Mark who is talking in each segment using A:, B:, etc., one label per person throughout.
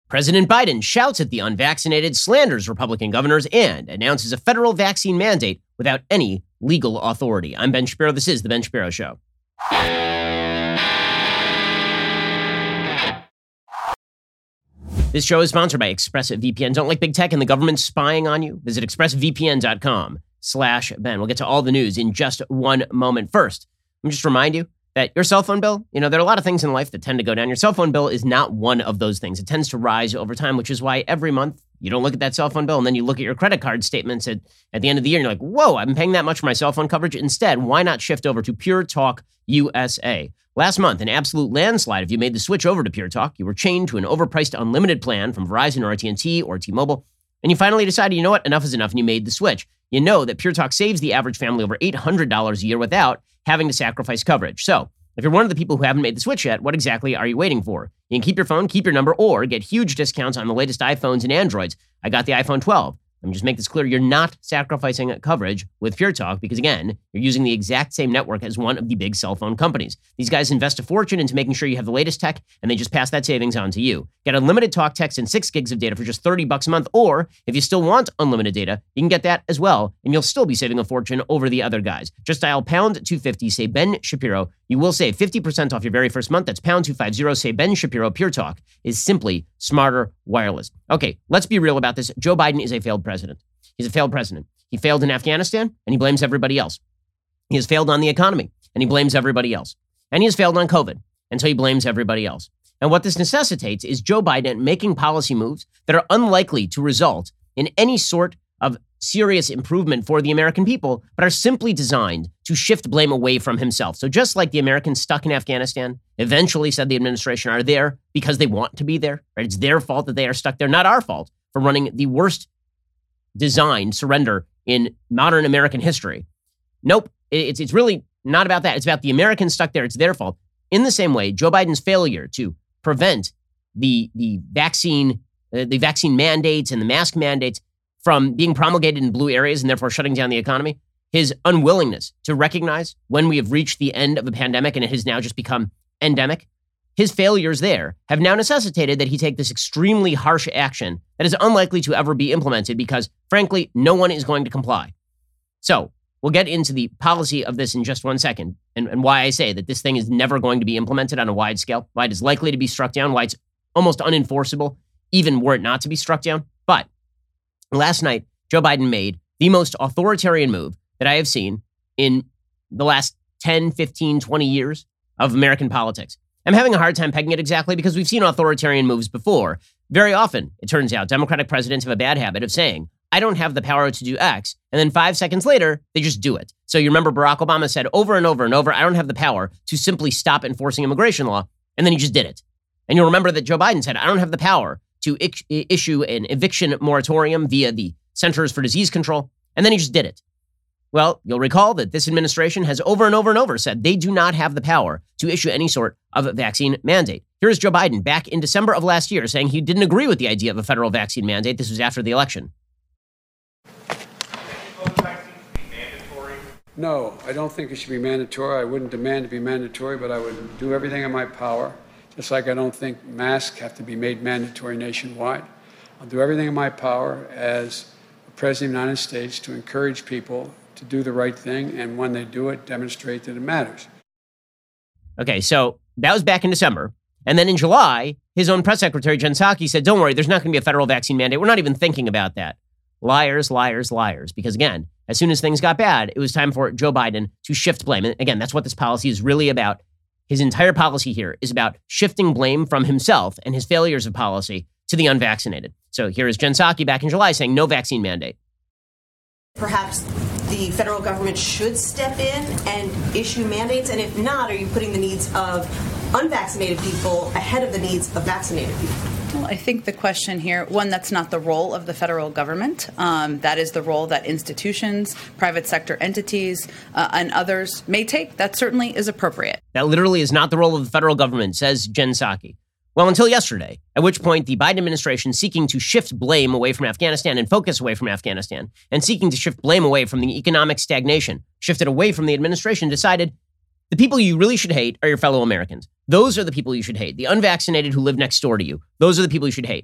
A: President Biden shouts at the unvaccinated, slanders Republican governors, and announces a federal vaccine mandate without any legal authority. I'm Ben Shapiro. This is The Ben Shapiro Show. This show is sponsored by ExpressVPN. Don't like big tech and the government spying on you? Visit expressvpn.com/Ben. We'll get to all the news in just one moment. First, let me just remind you that your cell phone bill, there are a lot of things in life that tend to go down. Your cell phone bill is not one of those things. It tends to rise over time, which is why every month you don't look at that cell phone bill and then you look at your credit card statements at the end of the year and you're like, whoa, I've been paying that much for my cell phone coverage. Instead, why not shift over to Pure Talk USA? Last month, an absolute landslide, if you made the switch over to Pure Talk, you were chained to an overpriced unlimited plan from Verizon or AT&T or T-Mobile, and you finally decided, you know what, enough is enough, and you made the switch. You know that Pure Talk saves the average family over $800 a year without having to sacrifice coverage. So, if you're one of the people who haven't made the switch yet, what exactly are you waiting for? You can keep your phone, keep your number, or get huge discounts on the latest iPhones and Androids. I got the iPhone 12. Let me just make this clear. You're not sacrificing coverage with Pure Talk because, again, you're using the exact same network as one of the big cell phone companies. These guys invest a fortune into making sure you have the latest tech, and they just pass that savings on to you. Get unlimited talk, text, and 6 gigs of data for just $30 a month, or if you still want unlimited data, you can get that as well, and you'll still be saving a fortune over the other guys. Just dial pound 250, say Ben Shapiro. You will save 50% off your very first month. That's pound 250, say Ben Shapiro. Pure Talk is simply smarter wireless. Okay, let's be real about this. Joe Biden is a failed president. He's a failed president. He failed in Afghanistan, and he blames everybody else. He has failed on the economy, and he blames everybody else. And he has failed on COVID, and so he blames everybody else. And what this necessitates is Joe Biden making policy moves that are unlikely to result in any sort of serious improvement for the American people, but are simply designed to shift blame away from himself. So just like the Americans stuck in Afghanistan eventually, said the administration, are there because they want to be there, right? It's their fault that they are stuck there, not our fault for running the worst designed surrender in modern American history. Nope, it's really not about that. It's about the Americans stuck there. It's their fault. In the same way, Joe Biden's failure to prevent the vaccine mandates and the mask mandates from being promulgated in blue areas and therefore shutting down the economy, his unwillingness to recognize when we have reached the end of the pandemic and it has now just become endemic, his failures there have now necessitated that he take this extremely harsh action that is unlikely to ever be implemented because, frankly, no one is going to comply. So we'll get into the policy of this in just one second and why I say that this thing is never going to be implemented on a wide scale, why it is likely to be struck down, why it's almost unenforceable, even were it not to be struck down. But last night, Joe Biden made the most authoritarian move that I have seen in the last 10, 15, 20 years of American politics. I'm having a hard time pegging it exactly because we've seen authoritarian moves before. Very often, it turns out, Democratic presidents have a bad habit of saying, I don't have the power to do X, and then 5 seconds later, they just do it. So you remember Barack Obama said over and over and over, I don't have the power to simply stop enforcing immigration law, and then he just did it. And you'll remember that Joe Biden said, I don't have the power to issue an eviction moratorium via the Centers for Disease Control, and then he just did it. Well, you'll recall that this administration has over and over and over said they do not have the power to issue any sort of vaccine mandate. Here is Joe Biden back in December of last year saying he didn't agree with the idea of a federal vaccine mandate. This was after the election.
B: No, I don't think it should be mandatory. I wouldn't demand to be mandatory, but I would do everything in my power. Just like I don't think masks have to be made mandatory nationwide. I'll do everything in my power as the President of the United States to encourage people to do the right thing, and when they do it, demonstrate that it matters.
A: Okay, so that was back in December. And then in July, his own press secretary, Jen Psaki, said, don't worry, there's not going to be a federal vaccine mandate. We're not even thinking about that. Liars, liars, liars. Because again, as soon as things got bad, it was time for Joe Biden to shift blame. And again, that's what this policy is really about. His entire policy here is about shifting blame from himself and his failures of policy to the unvaccinated. So here is Jen Psaki back in July saying no vaccine mandate.
C: Perhaps the federal government should step in and issue mandates? And if not, are you putting the needs of unvaccinated people ahead of the needs of vaccinated people?
D: Well, I think the question here, one, that's not the role of the federal government. That is the role that institutions, private sector entities, and others may take. That certainly is appropriate.
A: That literally is not the role of the federal government, says Jen Psaki. Well, until yesterday, at which point the Biden administration, seeking to shift blame away from Afghanistan and focus away from Afghanistan, and seeking to shift blame away from the economic stagnation, shifted away from the administration, decided the people you really should hate are your fellow Americans. Those are the people you should hate. The unvaccinated who live next door to you, those are the people you should hate.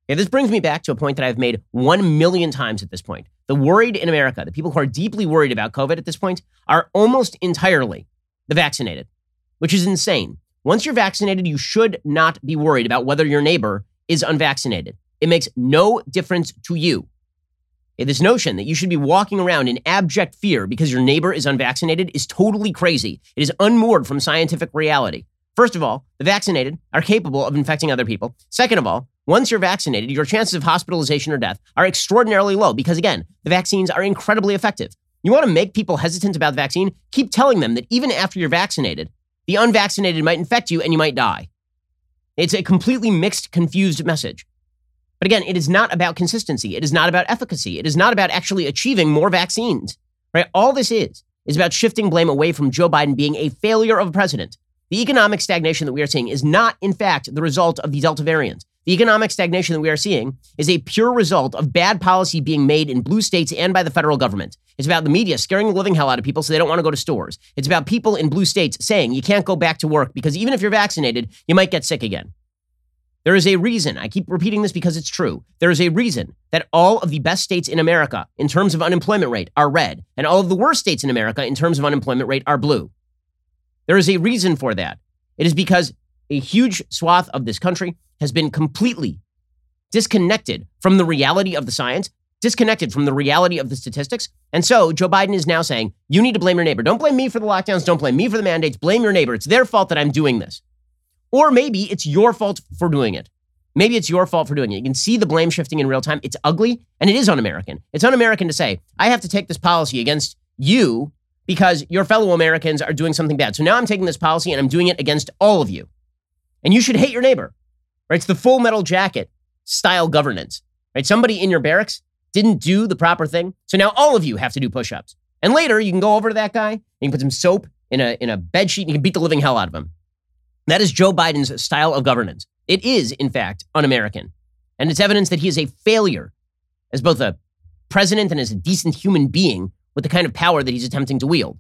A: This brings me back to a point that I've made 1 million times at this point. The worried in America, the people who are deeply worried about COVID at this point, are almost entirely the vaccinated, which is insane. Once you're vaccinated, you should not be worried about whether your neighbor is unvaccinated. It makes no difference to you. This notion that you should be walking around in abject fear because your neighbor is unvaccinated is totally crazy. It is unmoored from scientific reality. First of all, the vaccinated are capable of infecting other people. Second of all, once you're vaccinated, your chances of hospitalization or death are extraordinarily low because, again, the vaccines are incredibly effective. You want to make people hesitant about the vaccine? Keep telling them that even after you're vaccinated, the unvaccinated might infect you and you might die. It's a completely mixed, confused message. But again, it is not about consistency. It is not about efficacy. It is not about actually achieving more vaccines, right? All this is about shifting blame away from Joe Biden being a failure of a president. The economic stagnation that we are seeing is not, in fact, the result of the Delta variant. The economic stagnation that we are seeing is a pure result of bad policy being made in blue states and by the federal government. It's about the media scaring the living hell out of people so they don't want to go to stores. It's about people in blue states saying you can't go back to work because even if you're vaccinated, you might get sick again. There is a reason, I keep repeating this because it's true, there is a reason that all of the best states in America in terms of unemployment rate are red, and all of the worst states in America in terms of unemployment rate are blue. There is a reason for that. It is because a huge swath of this country has been completely disconnected from the reality of the science, disconnected from the reality of the statistics. And so Joe Biden is now saying, you need to blame your neighbor. Don't blame me for the lockdowns. Don't blame me for the mandates. Blame your neighbor. It's their fault that I'm doing this. Or maybe it's your fault for doing it. Maybe it's your fault for doing it. You can see the blame shifting in real time. It's ugly and it is un-American. It's un-American to say, I have to take this policy against you because your fellow Americans are doing something bad. So now I'm taking this policy and I'm doing it against all of you. And you should hate your neighbor, right? It's the Full Metal Jacket style governance, right? Somebody in your barracks didn't do the proper thing. So now all of you have to do push-ups. And later you can go over to that guy and you can put some soap in a bed sheet and you can beat the living hell out of him. That is Joe Biden's style of governance. It is, in fact, un-American. And it's evidence that he is a failure as both a president and as a decent human being with the kind of power that he's attempting to wield.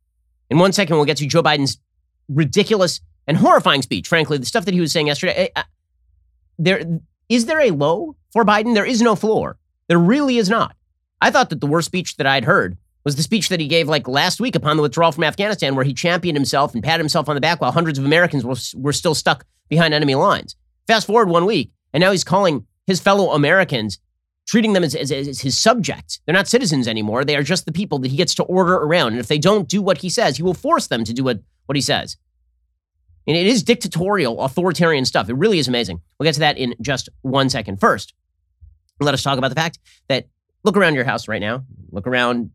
A: In 1 second, we'll get to Joe Biden's ridiculous and horrifying speech. Frankly, the stuff that he was saying yesterday. Is there a low for Biden? There is no floor. There really is not. I thought that the worst speech that I'd heard was the speech that he gave like last week upon the withdrawal from Afghanistan, where he championed himself and patted himself on the back while hundreds of Americans were still stuck behind enemy lines. Fast forward 1 week, and now he's calling his fellow Americans, treating them as his subjects. They're not citizens anymore. They are just the people that he gets to order around. And if they don't do what he says, he will force them to do what he says. And it is dictatorial, authoritarian stuff. It really is amazing. We'll get to that in just 1 second. First, let us talk about the fact that look around your house right now. Look around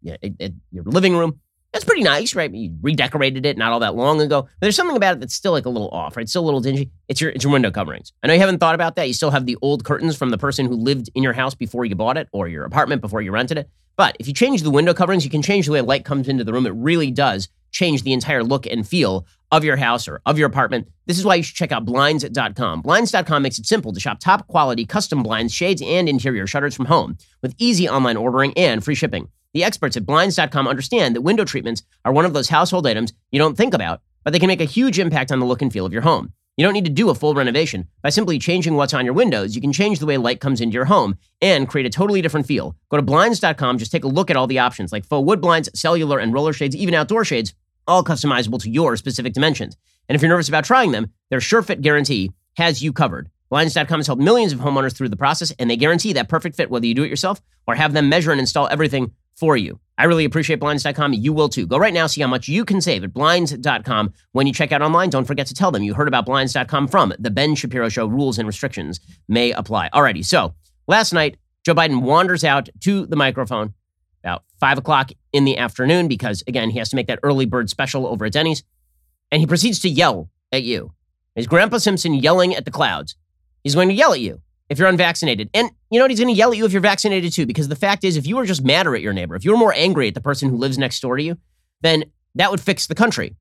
A: at your living room. That's pretty nice, right? You redecorated it not all that long ago. But there's something about it that's still like a little off, right? It's still a little dingy. It's your window coverings. I know you haven't thought about that. You still have the old curtains from the person who lived in your house before you bought it or your apartment before you rented it. But if you change the window coverings, you can change the way light comes into the room. It really does change the entire look and feel of your house or of your apartment. This is why you should check out Blinds.com. Blinds.com makes it simple to shop top quality custom blinds, shades, and interior shutters from home with easy online ordering and free shipping. The experts at Blinds.com understand that window treatments are one of those household items you don't think about, but they can make a huge impact on the look and feel of your home. You don't need to do a full renovation. By simply changing what's on your windows, you can change the way light comes into your home and create a totally different feel. Go to Blinds.com, just take a look at all the options like faux wood blinds, cellular and roller shades, even outdoor shades, all customizable to your specific dimensions. And if you're nervous about trying them, their SureFit guarantee has you covered. Blinds.com has helped millions of homeowners through the process, and they guarantee that perfect fit whether you do it yourself or have them measure and install everything for you. I really appreciate Blinds.com. You will too. Go right now, see how much you can save at Blinds.com. When you check out online, don't forget to tell them you heard about Blinds.com from The Ben Shapiro Show. Rules and restrictions may apply. Alrighty, so last night, Joe Biden wanders out to the microphone about 5 o'clock in the afternoon because, again, he has to make that early bird special over at Denny's, and he proceeds to yell at you. He's Grandpa Simpson yelling at the clouds. He's going to yell at you if you're unvaccinated. And you know what? He's going to yell at you if you're vaccinated too, because the fact is, if you were just madder at your neighbor, if you were more angry at the person who lives next door to you, then that would fix the country.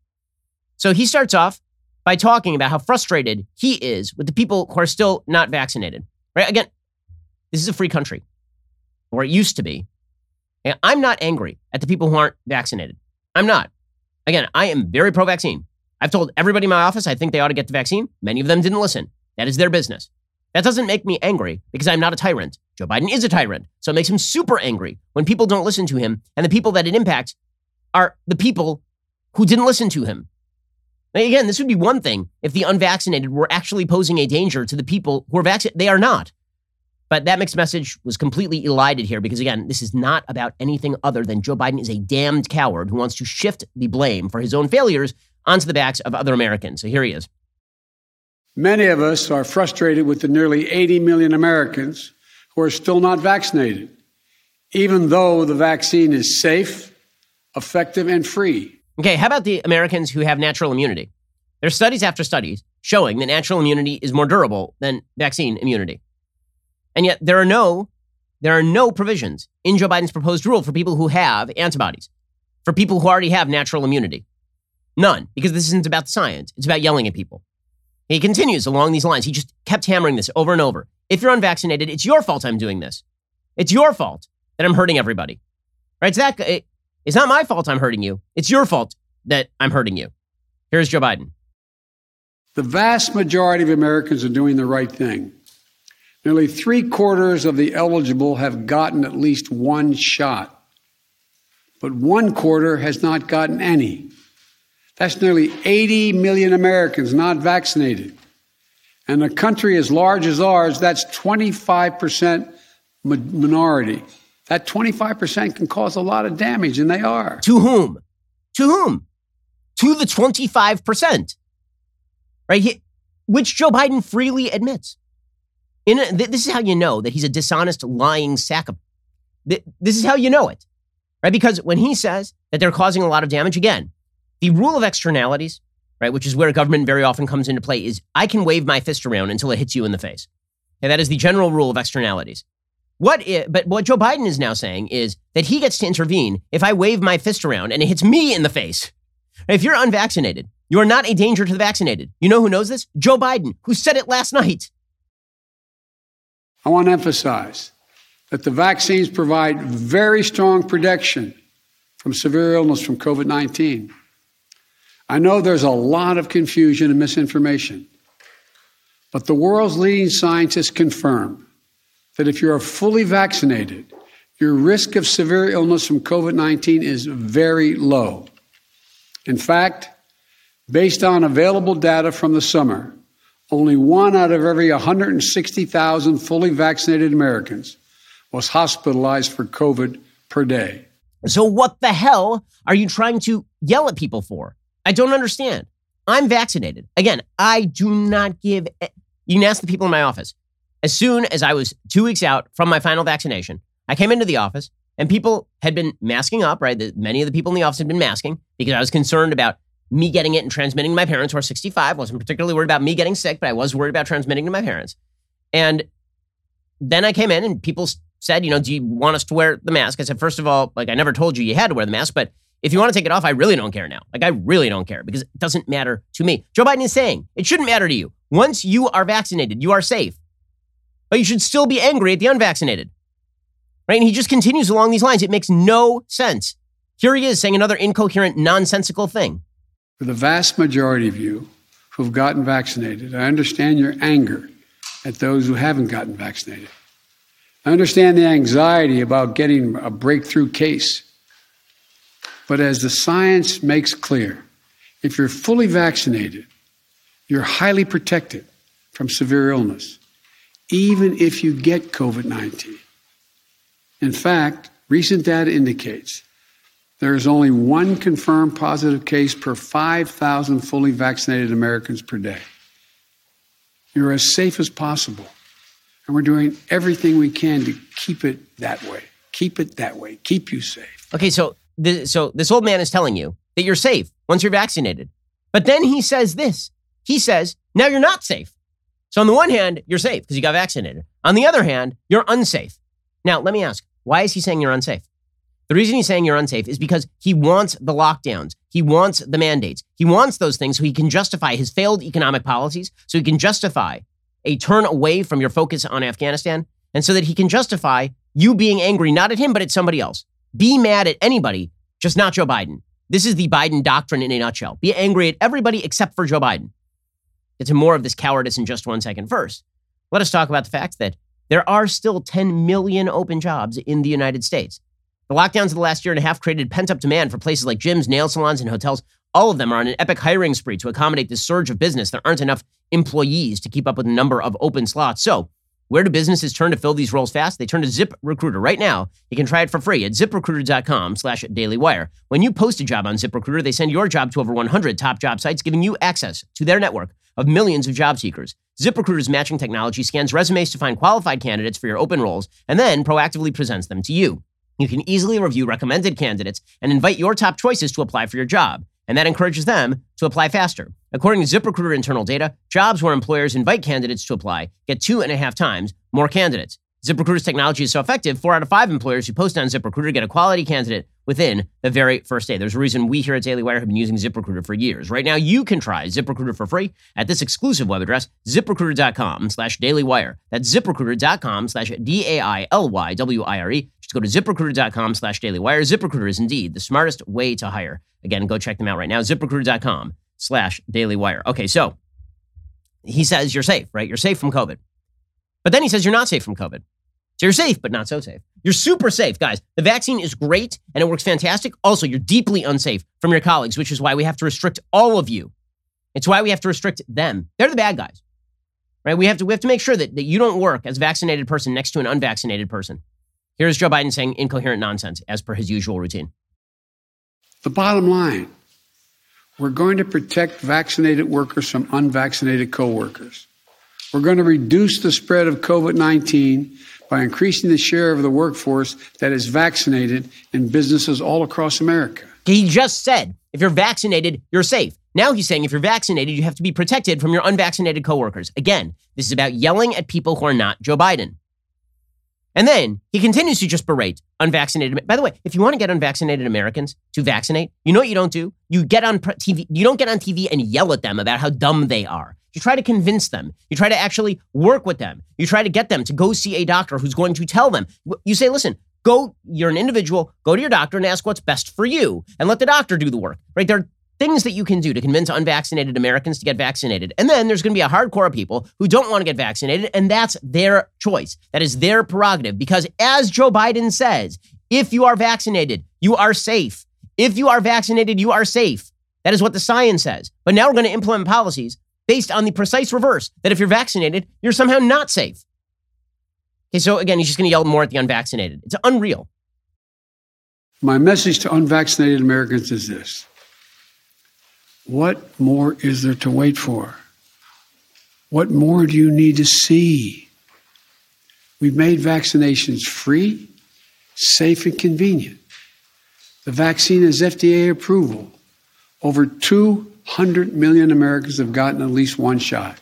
A: So he starts off by talking about how frustrated he is with the people who are still not vaccinated. Right? Again, this is a free country, or it used to be. And I'm not angry at the people who aren't vaccinated. I'm not. Again, I am very pro-vaccine. I've told everybody in my office I think they ought to get the vaccine. Many of them didn't listen. That is their business. That doesn't make me angry because I'm not a tyrant. Joe Biden is a tyrant. So it makes him super angry when people don't listen to him, and the people that it impacts are the people who didn't listen to him. Now, again, this would be one thing if the unvaccinated were actually posing a danger to the people who are vaccinated. They are not. But that mixed message was completely elided here because, again, this is not about anything other than Joe Biden is a damned coward who wants to shift the blame for his own failures onto the backs of other Americans. So here he is.
B: Many of us are frustrated with the nearly 80 million Americans who are still not vaccinated, even though the vaccine is safe, effective, and free.
A: Okay, how about the Americans who have natural immunity? There's studies after studies showing that natural immunity is more durable than vaccine immunity. And yet there are no provisions in Joe Biden's proposed rule for people who have antibodies, for people who already have natural immunity. None, because this isn't about the science. It's about yelling at people. He continues along these lines. He just kept hammering this over and over. If you're unvaccinated, it's your fault I'm doing this. It's your fault that I'm hurting everybody. Right, Zach? It's not my fault I'm hurting you. It's your fault that I'm hurting you. Here's Joe Biden.
B: The vast majority of Americans are doing the right thing. Nearly 3/4 of the eligible have gotten at least one shot, but 1/4 has not gotten any. That's nearly 80 million Americans not vaccinated. And a country as large as ours, that's 25% minority. That 25% can cause a lot of damage, and they are.
A: To whom? To whom? To the 25%. Right? Which Joe Biden freely admits. This is how you know that he's a dishonest, lying sack of... This is how you know it. Right? Because when he says that they're causing a lot of damage, again, the rule of externalities, right, which is where government very often comes into play, is I can wave my fist around until it hits you in the face. Okay, that is the general rule of externalities. But what Joe Biden is now saying is that he gets to intervene if I wave my fist around and it hits me in the face. If you're unvaccinated, you are not a danger to the vaccinated. You know who knows this? Joe Biden, who said it last night.
B: I want to emphasize that the vaccines provide very strong protection from severe illness from COVID-19. I know there's a lot of confusion and misinformation, but the world's leading scientists confirm that if you are fully vaccinated, your risk of severe illness from COVID-19 is very low. In fact, based on available data from the summer, only 1 out of every 160,000 fully vaccinated Americans was hospitalized for COVID per day.
A: So what the hell are you trying to yell at people for? I don't understand. I'm vaccinated. Again, I do not give... You can ask the people in my office. As soon as I was 2 weeks out from my final vaccination, I came into the office and people had been masking up, right? Many of the people in the office had been masking because I was concerned about me getting it and transmitting to my parents who are 65. Wasn't particularly worried about me getting sick, but I was worried about transmitting to my parents. And then I came in and people said, do you want us to wear the mask? I said, first of all, I never told you had to wear the mask, but if you want to take it off, I really don't care now. I really don't care because it doesn't matter to me. Joe Biden is saying it shouldn't matter to you. Once you are vaccinated, you are safe. But you should still be angry at the unvaccinated. Right? And he just continues along these lines. It makes no sense. Here he is saying another incoherent, nonsensical thing.
B: For the vast majority of you who have gotten vaccinated, I understand your anger at those who haven't gotten vaccinated. I understand the anxiety about getting a breakthrough case. But as the science makes clear, if you're fully vaccinated, you're highly protected from severe illness, even if you get COVID-19. In fact, recent data indicates there is only 1 confirmed positive case per 5,000 fully vaccinated Americans per day. You're as safe as possible, and we're doing everything we can to keep it that way. Keep it that way. Keep you safe.
A: Okay, so this old man is telling you that you're safe once you're vaccinated. But then he says this. He says, now you're not safe. So on the one hand, you're safe because you got vaccinated. On the other hand, you're unsafe. Now, let me ask, why is he saying you're unsafe? The reason he's saying you're unsafe is because he wants the lockdowns. He wants the mandates. He wants those things so he can justify his failed economic policies, so he can justify a turn away from your focus on Afghanistan, and so that he can justify you being angry, not at him, but at somebody else. Be mad at anybody, just not Joe Biden. This is the Biden doctrine in a nutshell. Be angry at everybody except for Joe Biden. Get to more of this cowardice in just 1 second. First, let us talk about the fact that there are still 10 million open jobs in the United States. The lockdowns of the last year and a half created pent-up demand for places like gyms, nail salons, and hotels. All of them are on an epic hiring spree to accommodate this surge of business. There aren't enough employees to keep up with the number of open slots. So where do businesses turn to fill these roles fast? They turn to ZipRecruiter. Right now, you can try it for free at ZipRecruiter.com/dailywire. When you post a job on ZipRecruiter, they send your job to over 100 top job sites, giving you access to their network of millions of job seekers. ZipRecruiter's matching technology scans resumes to find qualified candidates for your open roles and then proactively presents them to you. You can easily review recommended candidates and invite your top choices to apply for your job, and that encourages them to apply faster. According to ZipRecruiter internal data, jobs where employers invite candidates to apply get 2.5 times more candidates. ZipRecruiter's technology is so effective, 4 out of 5 employers who post on ZipRecruiter get a quality candidate within the very first day. There's a reason we here at Daily Wire have been using ZipRecruiter for years. Right now, you can try ZipRecruiter for free at this exclusive web address, ZipRecruiter.com/dailywire. That's ZipRecruiter.com/DAILYWIRE. Just go to ZipRecruiter.com/dailywire. ZipRecruiter is indeed the smartest way to hire. Again, go check them out right now, ZipRecruiter.com/dailywire. Okay, so he says you're safe, right? You're safe from COVID. But then he says you're not safe from COVID. So you're safe, but not so safe. You're super safe, guys. The vaccine is great and it works fantastic. Also, you're deeply unsafe from your colleagues, which is why we have to restrict all of you. It's why we have to restrict them. They're the bad guys, right? We have to make sure that you don't work as a vaccinated person next to an unvaccinated person. Here's Joe Biden saying incoherent nonsense as per his usual routine.
B: The bottom line, we're going to protect vaccinated workers from unvaccinated coworkers. We're going to reduce the spread of COVID-19 by increasing the share of the workforce that is vaccinated in businesses all across America.
A: He just said, if you're vaccinated, you're safe. Now he's saying if you're vaccinated, you have to be protected from your unvaccinated coworkers. Again, this is about yelling at people who are not Joe Biden. And then he continues to just berate unvaccinated. By the way, if you want to get unvaccinated Americans to vaccinate, you know what you don't do? You get on TV. You don't get on TV and yell at them about how dumb they are. You try to convince them. You try to actually work with them. You try to get them to go see a doctor who's going to tell them. You say, listen, you're an individual, go to your doctor and ask what's best for you and let the doctor do the work, right? There are things that you can do to convince unvaccinated Americans to get vaccinated. And then there's going to be a hardcore of people who don't want to get vaccinated, and that's their choice. That is their prerogative, because as Joe Biden says, if you are vaccinated, you are safe. If you are vaccinated, you are safe. That is what the science says. But now we're going to implement policies based on the precise reverse, that if you're vaccinated, you're somehow not safe. Okay, so again, he's just going to yell more at the unvaccinated. It's unreal.
B: My message to unvaccinated Americans is this. What more is there to wait for? What more do you need to see? We've made vaccinations free, safe, and convenient. The vaccine has FDA approval. Over 200 million Americans have gotten at least one shot.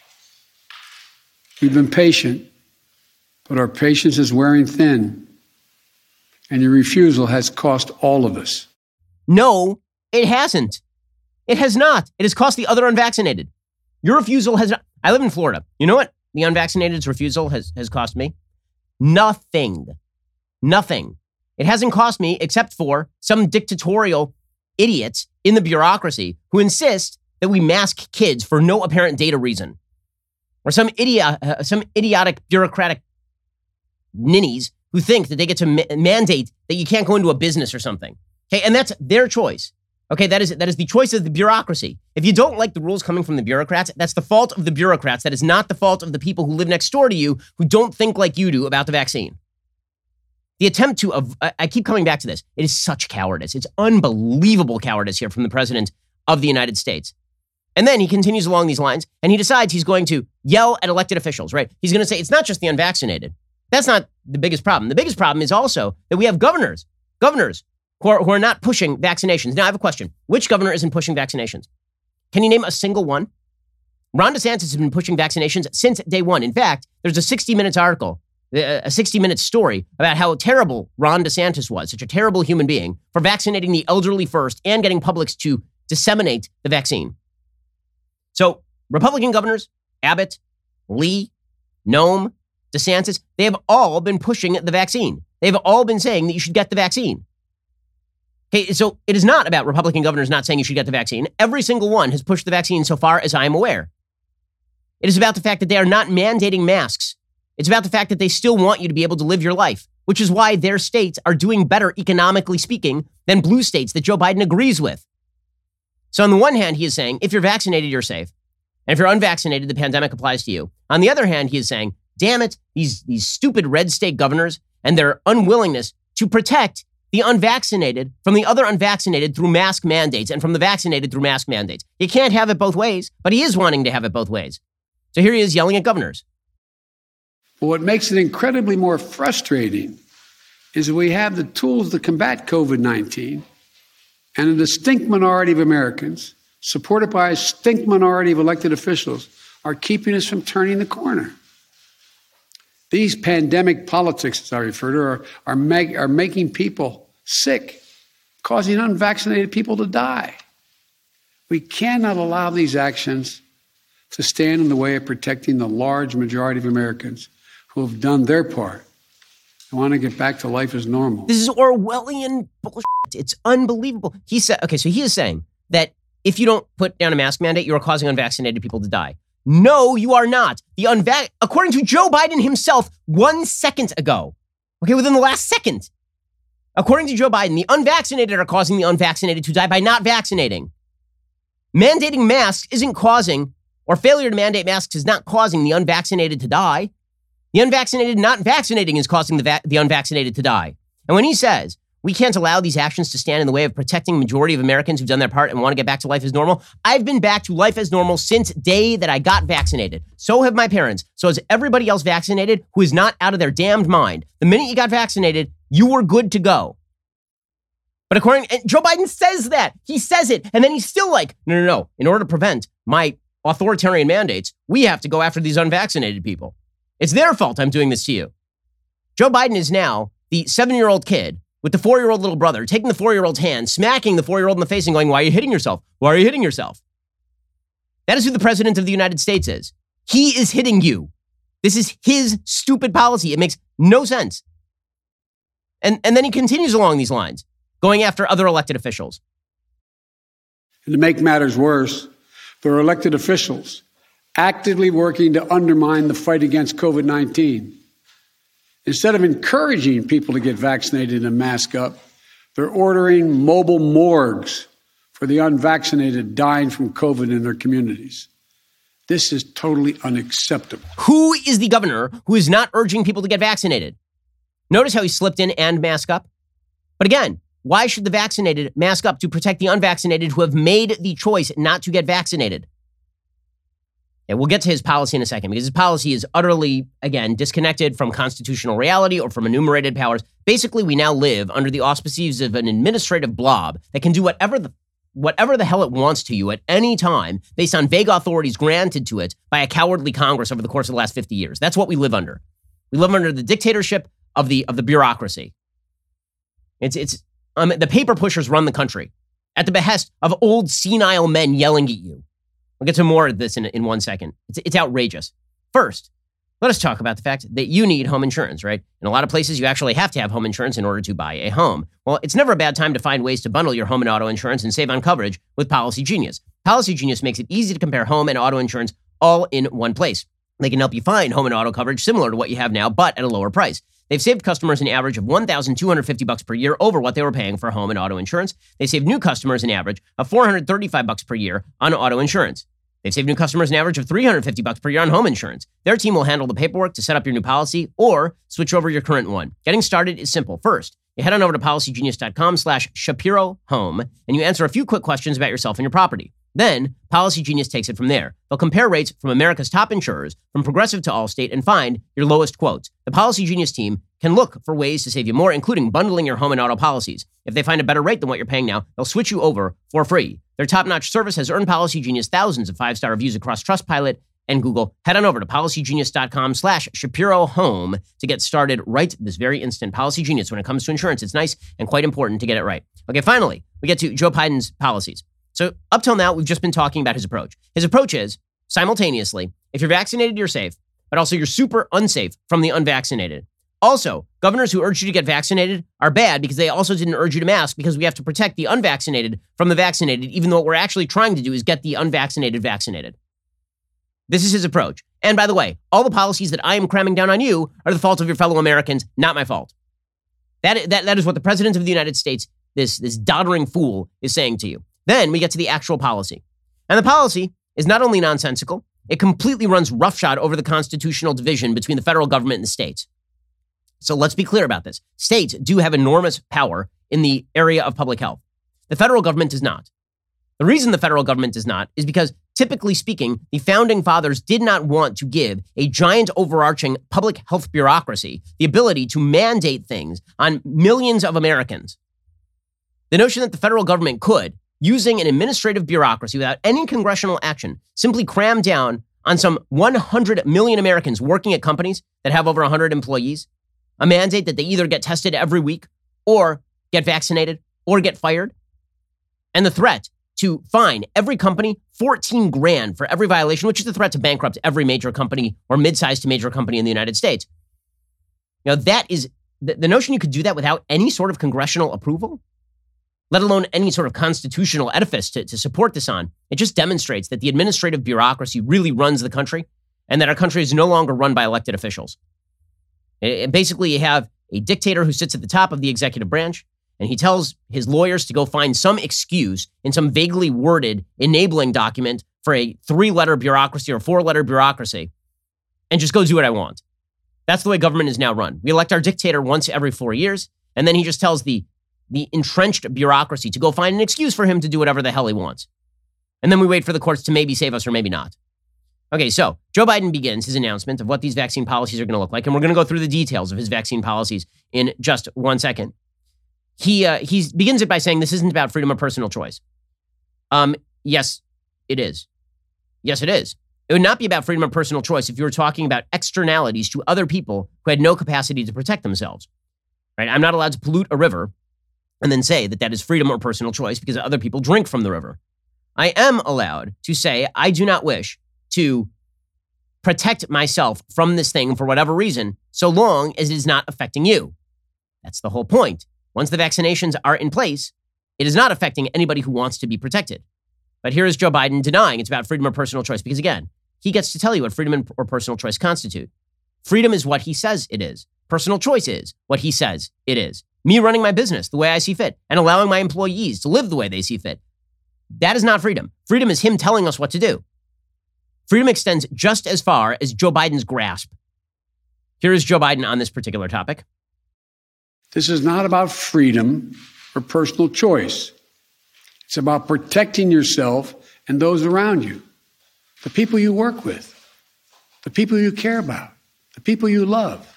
B: We've been patient, but our patience is wearing thin, and your refusal has cost all of us.
A: No, it hasn't. It has not. It has cost the other unvaccinated. Your refusal has not. I live in Florida. You know what the unvaccinated's refusal has cost me? Nothing. Nothing. It hasn't cost me except for some dictatorial idiots in the bureaucracy who insist that we mask kids for no apparent data reason. Or some idiotic bureaucratic ninnies who think that they get to mandate that you can't go into a business or something. Okay, and that's their choice. Okay, that is the choice of the bureaucracy. If you don't like the rules coming from the bureaucrats, that's the fault of the bureaucrats. That is not the fault of the people who live next door to you who don't think like you do about the vaccine. The attempt to, I keep coming back to this. It is such cowardice. It's unbelievable cowardice here from the president of the United States. And then he continues along these lines and he decides he's going to yell at elected officials, right? He's going to say it's not just the unvaccinated. That's not the biggest problem. The biggest problem is also that we have governors who are not pushing vaccinations. Now, I have a question. Which governor isn't pushing vaccinations? Can you name a single one? Ron DeSantis has been pushing vaccinations since day one. In fact, there's a 60 Minutes article, a 60 Minutes story about how terrible Ron DeSantis was, such a terrible human being, for vaccinating the elderly first and getting publics to disseminate the vaccine. So Republican governors, Abbott, Lee, Noem, DeSantis, they have all been pushing the vaccine. They've all been saying that you should get the vaccine. Okay, so it is not about Republican governors not saying you should get the vaccine. Every single one has pushed the vaccine so far as I am aware. It is about the fact that they are not mandating masks. It's about the fact that they still want you to be able to live your life, which is why their states are doing better economically speaking than blue states that Joe Biden agrees with. So on the one hand, he is saying, if you're vaccinated, you're safe. And if you're unvaccinated, the pandemic applies to you. On the other hand, he is saying, damn it, these stupid red state governors and their unwillingness to protect the unvaccinated from the other unvaccinated through mask mandates and from the vaccinated through mask mandates. You can't have it both ways, but he is wanting to have it both ways. So here he is yelling at governors.
B: Well, what makes it incredibly more frustrating is that we have the tools to combat COVID-19, and a distinct minority of Americans, supported by a distinct minority of elected officials, are keeping us from turning the corner. These pandemic politics, as I refer to, are making people sick, causing unvaccinated people to die. We cannot allow these actions to stand in the way of protecting the large majority of Americans who have done their part and want to get back to life as normal.
A: This is Orwellian bullshit. It's unbelievable. He said, okay, so he is saying that if you don't put down a mask mandate, you are causing unvaccinated people to die. No, you are not. According to Joe Biden himself 1 second ago, okay, within the last second, according to Joe Biden, the unvaccinated are causing the unvaccinated to die by not vaccinating. Mandating masks isn't causing, or failure to mandate masks is not causing the unvaccinated to die. The unvaccinated not vaccinating is causing the unvaccinated to die. And when he says, we can't allow these actions to stand in the way of protecting the majority of Americans who've done their part and want to get back to life as normal. I've been back to life as normal since day that I got vaccinated. So have my parents. So is everybody else vaccinated who is not out of their damned mind. The minute you got vaccinated, you were good to go. But and Joe Biden says that. He says it. And then he's still like, no. In order to prevent my authoritarian mandates, we have to go after these unvaccinated people. It's their fault I'm doing this to you. Joe Biden is now the 7-year-old kid with the 4-year-old little brother, taking the 4-year-old's hand, smacking the 4-year-old in the face and going, why are you hitting yourself? Why are you hitting yourself? That is who the president of the United States is. He is hitting you. This is his stupid policy. It makes no sense. And then he continues along these lines, going after other elected officials.
B: And to make matters worse, there are elected officials actively working to undermine the fight against COVID-19. Instead of encouraging people to get vaccinated and mask up, they're ordering mobile morgues for the unvaccinated dying from COVID in their communities. This is totally unacceptable.
A: Who is the governor who is not urging people to get vaccinated? Notice how he slipped in and mask up. But again, why should the vaccinated mask up to protect the unvaccinated who have made the choice not to get vaccinated? And we'll get to his policy in a second because his policy is utterly, again, disconnected from constitutional reality or from enumerated powers. Basically, we now live under the auspices of an administrative blob that can do whatever the hell it wants to you at any time based on vague authorities granted to it by a cowardly Congress over the course of the last 50 years. That's what we live under. We live under the dictatorship of the bureaucracy. The paper pushers run the country at the behest of old senile men yelling at you. We'll get to more of this in 1 second. It's outrageous. First, let us talk about the fact that you need home insurance, right? In a lot of places, you actually have to have home insurance in order to buy a home. Well, it's never a bad time to find ways to bundle your home and auto insurance and save on coverage with Policy Genius. Policy Genius makes it easy to compare home and auto insurance all in one place. They can help you find home and auto coverage similar to what you have now, but at a lower price. They've saved customers an average of $1,250 per year over what they were paying for home and auto insurance. They saved new customers an average of $435 per year on auto insurance. They've saved new customers an average of $350 per year on home insurance. Their team will handle the paperwork to set up your new policy or switch over your current one. Getting started is simple. First, you head on over to policygenius.com/Shapiro Home and you answer a few quick questions about yourself and your property. Then, Policy Genius takes it from there. They'll compare rates from America's top insurers, from Progressive to Allstate, and find your lowest quotes. The Policy Genius team can look for ways to save you more, including bundling your home and auto policies. If they find a better rate than what you're paying now, they'll switch you over for free. Their top-notch service has earned Policy Genius thousands of 5-star reviews across Trustpilot and Google. Head on over to policygenius.com/Shapiro Home to get started right this very instant. Policy Genius, when it comes to insurance, it's nice and quite important to get it right. Okay, finally, we get to Joe Biden's policies. So up till now, we've just been talking about his approach. His approach is, simultaneously, if you're vaccinated, you're safe, but also you're super unsafe from the unvaccinated. Also, governors who urge you to get vaccinated are bad because they also didn't urge you to mask because we have to protect the unvaccinated from the vaccinated, even though what we're actually trying to do is get the unvaccinated vaccinated. This is his approach. And by the way, all the policies that I am cramming down on you are the fault of your fellow Americans, not my fault. That is what the President of the United States, this doddering fool, is saying to you. Then we get to the actual policy. And the policy is not only nonsensical, it completely runs roughshod over the constitutional division between the federal government and the states. So let's be clear about this. States do have enormous power in the area of public health. The federal government does not. The reason the federal government does not is because, typically speaking, the founding fathers did not want to give a giant overarching public health bureaucracy the ability to mandate things on millions of Americans. The notion that the federal government could, using an administrative bureaucracy without any congressional action, simply cram down on some 100 million Americans working at companies that have over 100 employees, a mandate that they either get tested every week or get vaccinated or get fired, and the threat to fine every company $14,000 for every violation, which is the threat to bankrupt every major company or mid-sized to major company in the United States. Now, that is the notion you could do that without any sort of congressional approval, let alone any sort of constitutional edifice to support this on. It just demonstrates that the administrative bureaucracy really runs the country and that our country is no longer run by elected officials. Basically, you have a dictator who sits at the top of the executive branch, and he tells his lawyers to go find some excuse in some vaguely worded enabling document for a 3-letter bureaucracy or 4-letter bureaucracy and just go do what I want. That's the way government is now run. We elect our dictator once every 4 years, and then he just tells the entrenched bureaucracy to go find an excuse for him to do whatever the hell he wants. And then we wait for the courts to maybe save us or maybe not. Okay, so Joe Biden begins his announcement of what these vaccine policies are going to look like, and we're going to go through the details of his vaccine policies in just 1 second. He begins it by saying this isn't about freedom or personal choice. Yes, it is. Yes, it is. It would not be about freedom or personal choice if you were talking about externalities to other people who had no capacity to protect themselves. Right? I'm not allowed to pollute a river and then say that that is freedom or personal choice because other people drink from the river. I am allowed to say I do not wish to protect myself from this thing for whatever reason, so long as it is not affecting you. That's the whole point. Once the vaccinations are in place, it is not affecting anybody who wants to be protected. But here is Joe Biden denying it's about freedom or personal choice because, again, he gets to tell you what freedom or personal choice constitute. Freedom is what he says it is. Personal choice is what he says it is. Me running my business the way I see fit and allowing my employees to live the way they see fit. That is not freedom. Freedom is him telling us what to do. Freedom extends just as far as Joe Biden's grasp. Here is Joe Biden on this particular topic.
B: This is not about freedom or personal choice. It's about protecting yourself and those around you, the people you work with, the people you care about, the people you love.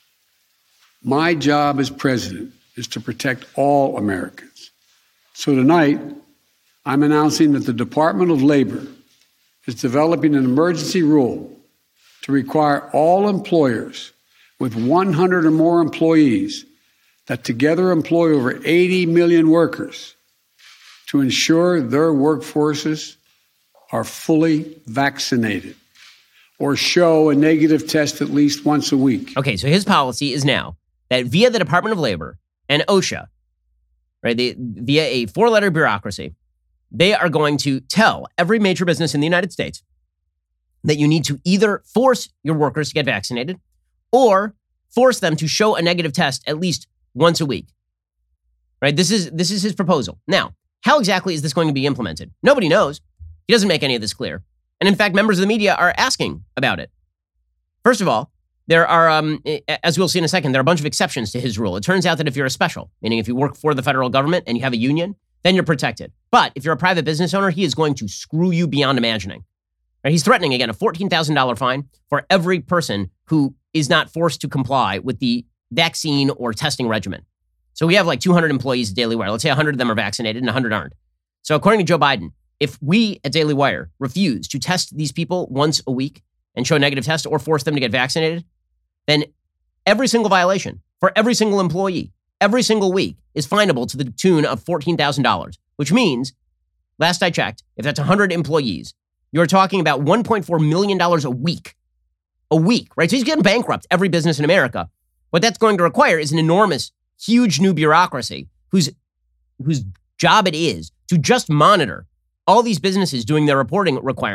B: My job as president is to protect all Americans. So tonight, I'm announcing that the Department of Labor is developing an emergency rule to require all employers with 100 or more employees that together employ over 80 million workers to ensure their workforces are fully vaccinated or show a negative test at least once a week.
A: Okay, so his policy is now that via the Department of Labor and OSHA, right, via a 4-letter bureaucracy, they are going to tell every major business in the United States that you need to either force your workers to get vaccinated or force them to show a negative test at least once a week. Right? This is his proposal. Now, how exactly is this going to be implemented? Nobody knows. He doesn't make any of this clear. And in fact, members of the media are asking about it. First of all, there are, as we'll see in a second, there are a bunch of exceptions to his rule. It turns out that if you're a special, meaning if you work for the federal government and you have a union, then you're protected. But if you're a private business owner, he is going to screw you beyond imagining. Right? He's threatening, again, a $14,000 fine for every person who is not forced to comply with the vaccine or testing regimen. So we have like 200 employees at Daily Wire. Let's say 100 of them are vaccinated and 100 aren't. So according to Joe Biden, if we at Daily Wire refuse to test these people once a week and show a negative test or force them to get vaccinated, then every single violation for every single employee, every single week is finable to the tune of $14,000, which means, last I checked, if that's 100 employees, you're talking about $1.4 million a week, right? So he's getting bankrupt every business in America. What that's going to require is an enormous, huge new bureaucracy whose job it is to just monitor all these businesses doing their reporting requirements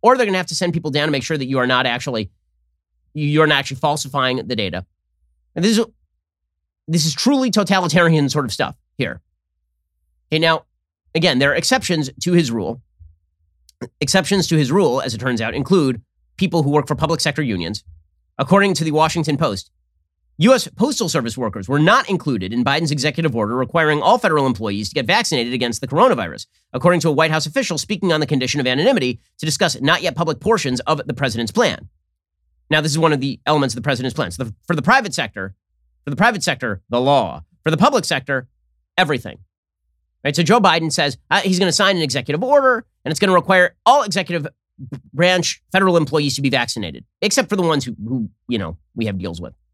A: or they're going to have to send people down to make sure that you're not actually falsifying the data. And this is truly totalitarian sort of stuff here. Okay, now, again, there are exceptions to his rule. Exceptions to his rule, as it turns out, include people who work for public sector unions. According to the Washington Post, U.S. Postal Service workers were not included in Biden's executive order requiring all federal employees to get vaccinated against the coronavirus, according to a White House official speaking on the condition of anonymity to discuss not yet public portions of the president's plan. Now, this is one of the elements of the president's plan. So for the private sector, the law. For the public sector, everything. Right? So Joe Biden says he's going to sign an executive order, and it's going to require all executive branch federal employees to be vaccinated, except for the ones who we have deals with.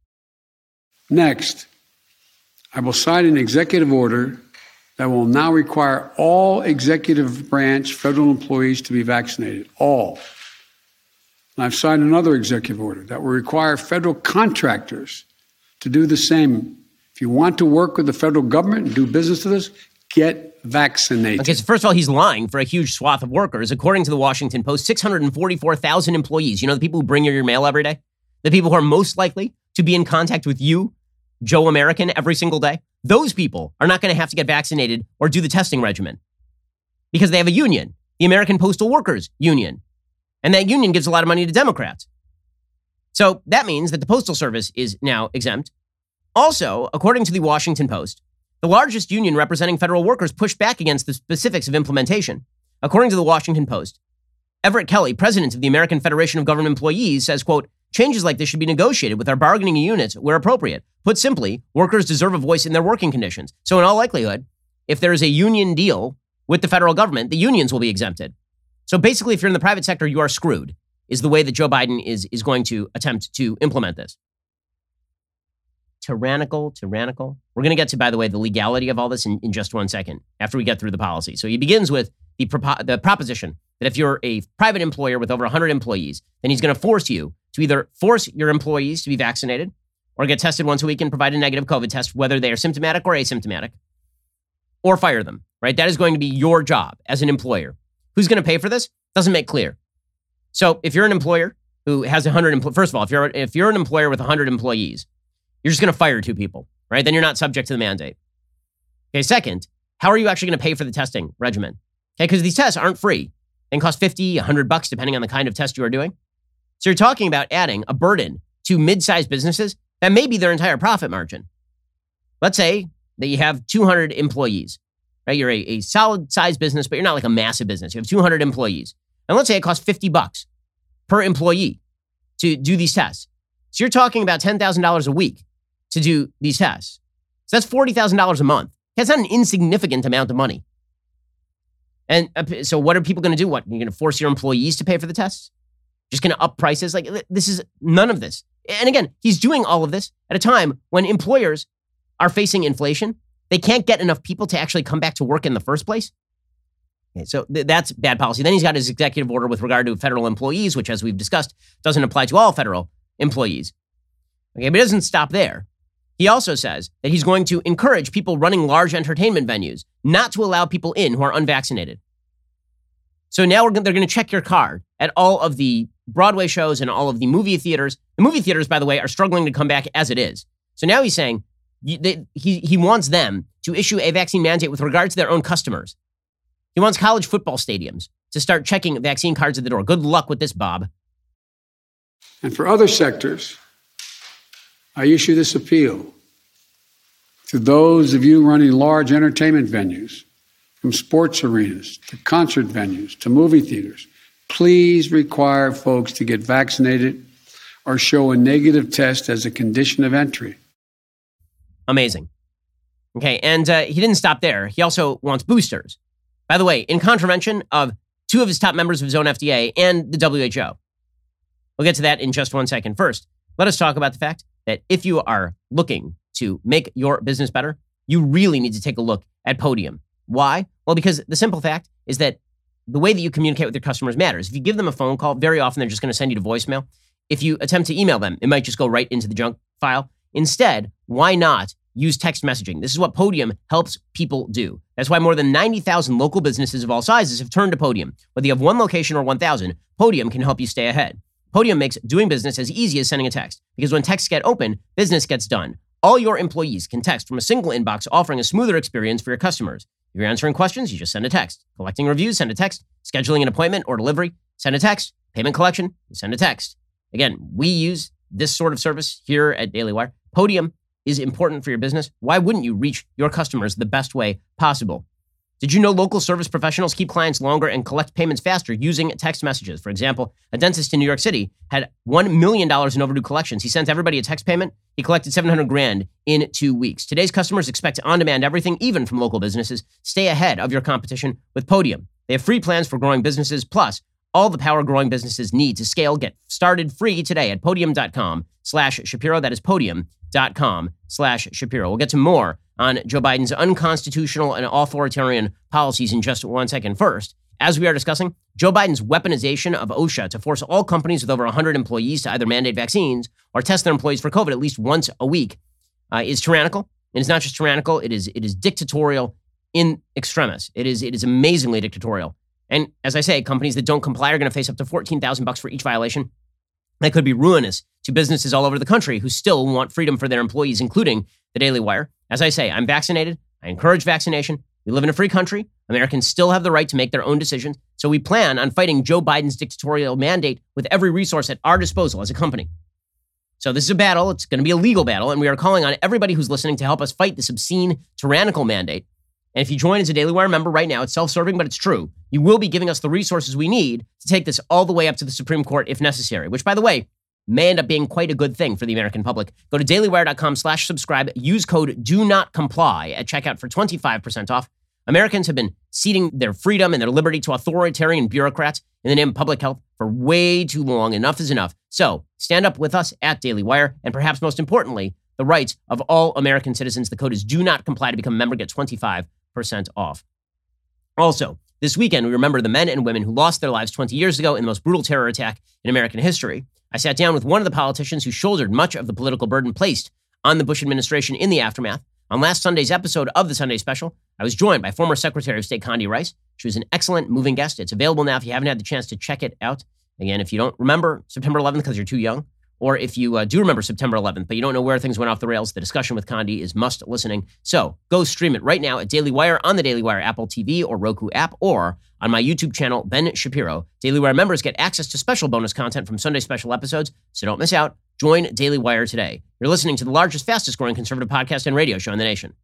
B: Next, I will sign an executive order that will now require all executive branch federal employees to be vaccinated. All. And I've signed another executive order that will require federal contractors to do the same. If you want to work with the federal government and do business with us, get vaccinated.
A: Okay, so first of all, he's lying for a huge swath of workers. According to the Washington Post, 644,000 employees, the people who bring you your mail every day, the people who are most likely to be in contact with you, Joe American, every single day, those people are not going to have to get vaccinated or do the testing regimen because they have a union, the American Postal Workers Union. And that union gives a lot of money to Democrats. So that means that the Postal Service is now exempt. Also, according to the Washington Post, the largest union representing federal workers pushed back against the specifics of implementation. According to the Washington Post, Everett Kelly, president of the American Federation of Government Employees, says, quote, changes like this should be negotiated with our bargaining units where appropriate. Put simply, workers deserve a voice in their working conditions. So in all likelihood, if there is a union deal with the federal government, the unions will be exempted. So basically, if you're in the private sector, you are screwed, is the way that Joe Biden is going to attempt to implement this. Tyrannical. We're going to get to, by the way, the legality of all this in just 1 second after we get through the policy. So he begins with the proposition that if you're a private employer with over 100 employees, then he's going to force you to either force your employees to be vaccinated or get tested once a week and provide a negative COVID test, whether they are symptomatic or asymptomatic, or fire them, right? That is going to be your job as an employer. Who's going to pay for this? Doesn't make clear. So if you're an employer who has 100, first of all, if you're an employer with 100 employees, you're just going to fire 2 people, right? Then you're not subject to the mandate. Okay, second, how are you actually going to pay for the testing regimen? Okay, because these tests aren't free. They can cost $50, $100, depending on the kind of test you are doing. So you're talking about adding a burden to mid-sized businesses that may be their entire profit margin. Let's say that you have 200 employees, right? You're a solid-sized business, but you're not like a massive business. You have 200 employees. And let's say it costs $50 per employee to do these tests. So you're talking about $10,000 a week to do these tests. So that's $40,000 a month. That's not an insignificant amount of money. And so what are people going to do? What, you're going to force your employees to pay for the tests? Just going to up prices? Like, this is none of this. And again, he's doing all of this at a time when employers are facing inflation. They can't get enough people to actually come back to work in the first place. Okay, so that's bad policy. Then he's got his executive order with regard to federal employees, which, as we've discussed, doesn't apply to all federal employees. Okay, but it doesn't stop there. He also says that he's going to encourage people running large entertainment venues not to allow people in who are unvaccinated. So now they're going to check your card at all of the Broadway shows and all of the movie theaters. The movie theaters, by the way, are struggling to come back as it is. So now he's saying he wants them to issue a vaccine mandate with regard to their own customers. He wants college football stadiums to start checking vaccine cards at the door. Good luck with this, Bob.
B: And for other sectors, I issue this appeal to those of you running large entertainment venues, from sports arenas to concert venues to movie theaters. Please require folks to get vaccinated or show a negative test as a condition of entry.
A: Amazing. Okay, and he didn't stop there. He also wants boosters. By the way, in contravention of 2 of his top members of his own FDA and the WHO. We'll get to that in just 1 second. First, let us talk about the fact that if you are looking to make your business better, you really need to take a look at Podium. Why? Well, because the simple fact is that the way that you communicate with your customers matters. If you give them a phone call, very often they're just going to send you to voicemail. If you attempt to email them, it might just go right into the junk file. Instead, why not use text messaging. This is what Podium helps people do. That's why more than 90,000 local businesses of all sizes have turned to Podium. Whether you have one location or 1,000, Podium can help you stay ahead. Podium makes doing business as easy as sending a text, because when texts get open, business gets done. All your employees can text from a single inbox, offering a smoother experience for your customers. If you're answering questions, you just send a text. Collecting reviews, send a text. Scheduling an appointment or delivery, send a text. Payment collection, you send a text. Again, we use this sort of service here at Daily Wire. Podium is important for your business. Why wouldn't you reach your customers the best way possible? Did you know local service professionals keep clients longer and collect payments faster using text messages? For example, a dentist in New York City had $1 million in overdue collections. He sent everybody a text payment. He collected $700,000 in 2 weeks. Today's customers expect on-demand everything, even from local businesses. Stay ahead of your competition with Podium. They have free plans for growing businesses, plus all the power growing businesses need to scale. Get started free today at podium.com/Shapiro. That is podium.com/Shapiro. We'll get to more on Joe Biden's unconstitutional and authoritarian policies in just 1 second. First, as we are discussing, Joe Biden's weaponization of OSHA to force all companies with over 100 employees to either mandate vaccines or test their employees for COVID at least once a week is tyrannical. And it's not just tyrannical, it is dictatorial in extremis. It is amazingly dictatorial. And as I say, companies that don't comply are going to face up to $14,000 for each violation. That could be ruinous to businesses all over the country who still want freedom for their employees, including the Daily Wire. As I say, I'm vaccinated. I encourage vaccination. We live in a free country. Americans still have the right to make their own decisions. So we plan on fighting Joe Biden's dictatorial mandate with every resource at our disposal as a company. So this is a battle. It's going to be a legal battle. And we are calling on everybody who's listening to help us fight this obscene, tyrannical mandate. And if you join as a Daily Wire member right now, it's self-serving, but it's true. You will be giving us the resources we need to take this all the way up to the Supreme Court if necessary, which, by the way, may end up being quite a good thing for the American public. Go to dailywire.com/subscribe. Use code DO NOT COMPLY at checkout for 25% off. Americans have been ceding their freedom and their liberty to authoritarian bureaucrats in the name of public health for way too long. Enough is enough. So stand up with us at Daily Wire, and perhaps most importantly, the rights of all American citizens. The code is DO NOT COMPLY to become a member. Get 25% off. Also, this weekend, we remember the men and women who lost their lives 20 years ago in the most brutal terror attack in American history. I sat down with one of the politicians who shouldered much of the political burden placed on the Bush administration in the aftermath. On last Sunday's episode of the Sunday Special, I was joined by former Secretary of State Condi Rice. She was an excellent moving guest. It's available now if you haven't had the chance to check it out. Again, if you don't remember September 11th because you're too young, or if you do remember September 11th, but you don't know where things went off the rails, the discussion with Condi is must listening. So go stream it right now at Daily Wire on the Daily Wire Apple TV or Roku app, or on my YouTube channel, Ben Shapiro. Daily Wire members get access to special bonus content from Sunday special episodes, so don't miss out. Join Daily Wire today. You're listening to the largest, fastest growing conservative podcast and radio show in the nation.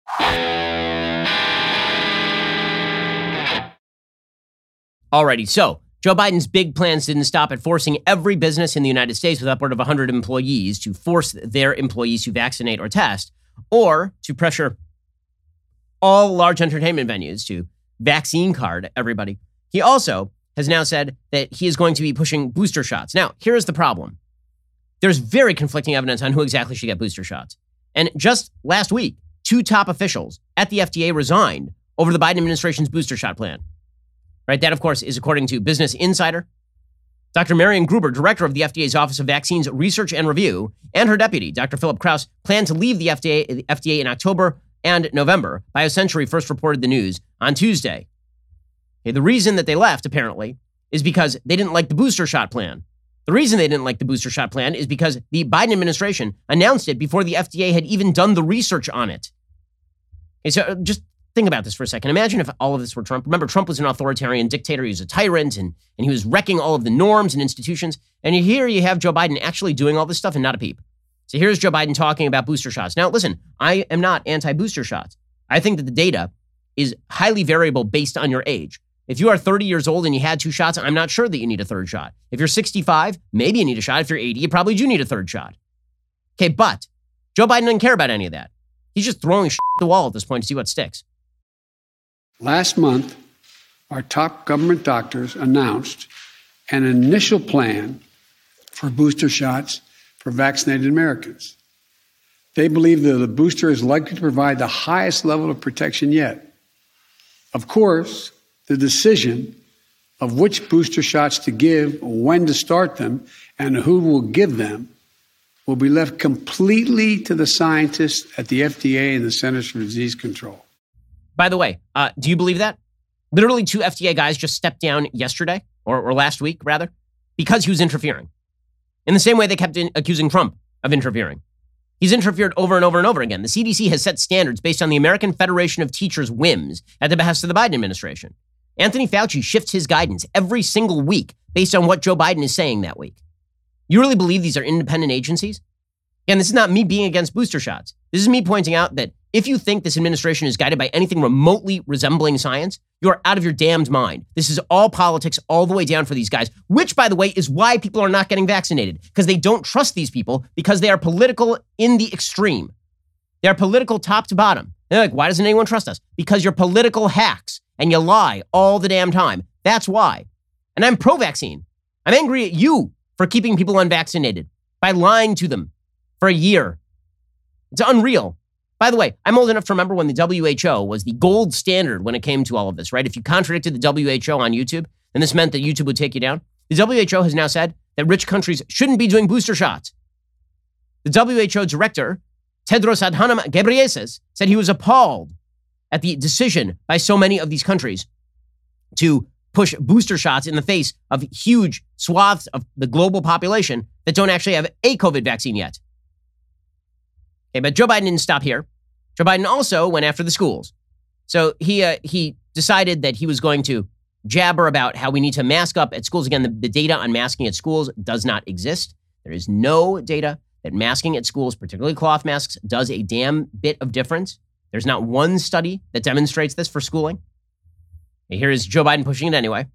A: Alrighty, so Joe Biden's big plans didn't stop at forcing every business in the United States with upward of 100 employees to force their employees to vaccinate or test, or to pressure all large entertainment venues to vaccine card everybody. He also has now said that he is going to be pushing booster shots. Now, here's the problem. There's very conflicting evidence on who exactly should get booster shots. And just last week, 2 top officials at the FDA resigned over the Biden administration's booster shot plan. Right? That, of course, is according to Business Insider. Dr. Marian Gruber, director of the FDA's Office of Vaccines Research and Review, and her deputy, Dr. Philip Krause, plan to leave the FDA in October and November. BioCentury first reported the news on Tuesday. Okay, the reason that they left, apparently, is because they didn't like the booster shot plan. The reason they didn't like the booster shot plan is because the Biden administration announced it before the FDA had even done the research on it. Okay, so just think about this for a second. Imagine if all of this were Trump. Remember, Trump was an authoritarian dictator. He was a tyrant, and he was wrecking all of the norms and institutions. And here you have Joe Biden actually doing all this stuff and not a peep. So here's Joe Biden talking about booster shots. Now, listen, I am not anti-booster shots. I think that the data is highly variable based on your age. If you are 30 years old and you had 2 shots, I'm not sure that you need a 3rd shot. If you're 65, maybe you need a shot. If you're 80, you probably do need a 3rd shot. Okay, but Joe Biden doesn't care about any of that. He's just throwing shit at the wall at this point to see what sticks.
B: Last month, our top government doctors announced an initial plan for booster shots for vaccinated Americans. They believe that the booster is likely to provide the highest level of protection yet. Of course, the decision of which booster shots to give, when to start them, and who will give them will be left completely to the scientists at the FDA and the Centers for Disease Control.
A: By the way, do you believe that? Literally 2 FDA guys just stepped down yesterday, or last week, rather, because he was interfering. In the same way they kept accusing Trump of interfering. He's interfered over and over and over again. The CDC has set standards based on the American Federation of Teachers' whims at the behest of the Biden administration. Anthony Fauci shifts his guidance every single week based on what Joe Biden is saying that week. You really believe these are independent agencies? And this is not me being against booster shots. This is me pointing out that if you think this administration is guided by anything remotely resembling science, you're out of your damned mind. This is all politics all the way down for these guys, which, by the way, is why people are not getting vaccinated, because they don't trust these people because they are political in the extreme. They are political top to bottom. They're like, why doesn't anyone trust us? Because you're political hacks and you lie all the damn time. That's why. And I'm pro-vaccine. I'm angry at you for keeping people unvaccinated by lying to them for a year. It's unreal. By the way, I'm old enough to remember when the WHO was the gold standard when it came to all of this, right? If you contradicted the WHO on YouTube, then this meant that YouTube would take you down. The WHO has now said that rich countries shouldn't be doing booster shots. The WHO director, Tedros Adhanom Ghebreyesus, said he was appalled at the decision by so many of these countries to push booster shots in the face of huge swaths of the global population that don't actually have a COVID vaccine yet. Okay, but Joe Biden didn't stop here. Joe Biden also went after the schools. So he decided that he was going to jabber about how we need to mask up at schools. Again, the data on masking at schools does not exist. There is no data that masking at schools, particularly cloth masks, does a damn bit of difference. There's not one study that demonstrates this for schooling. And here is Joe Biden pushing it anyway.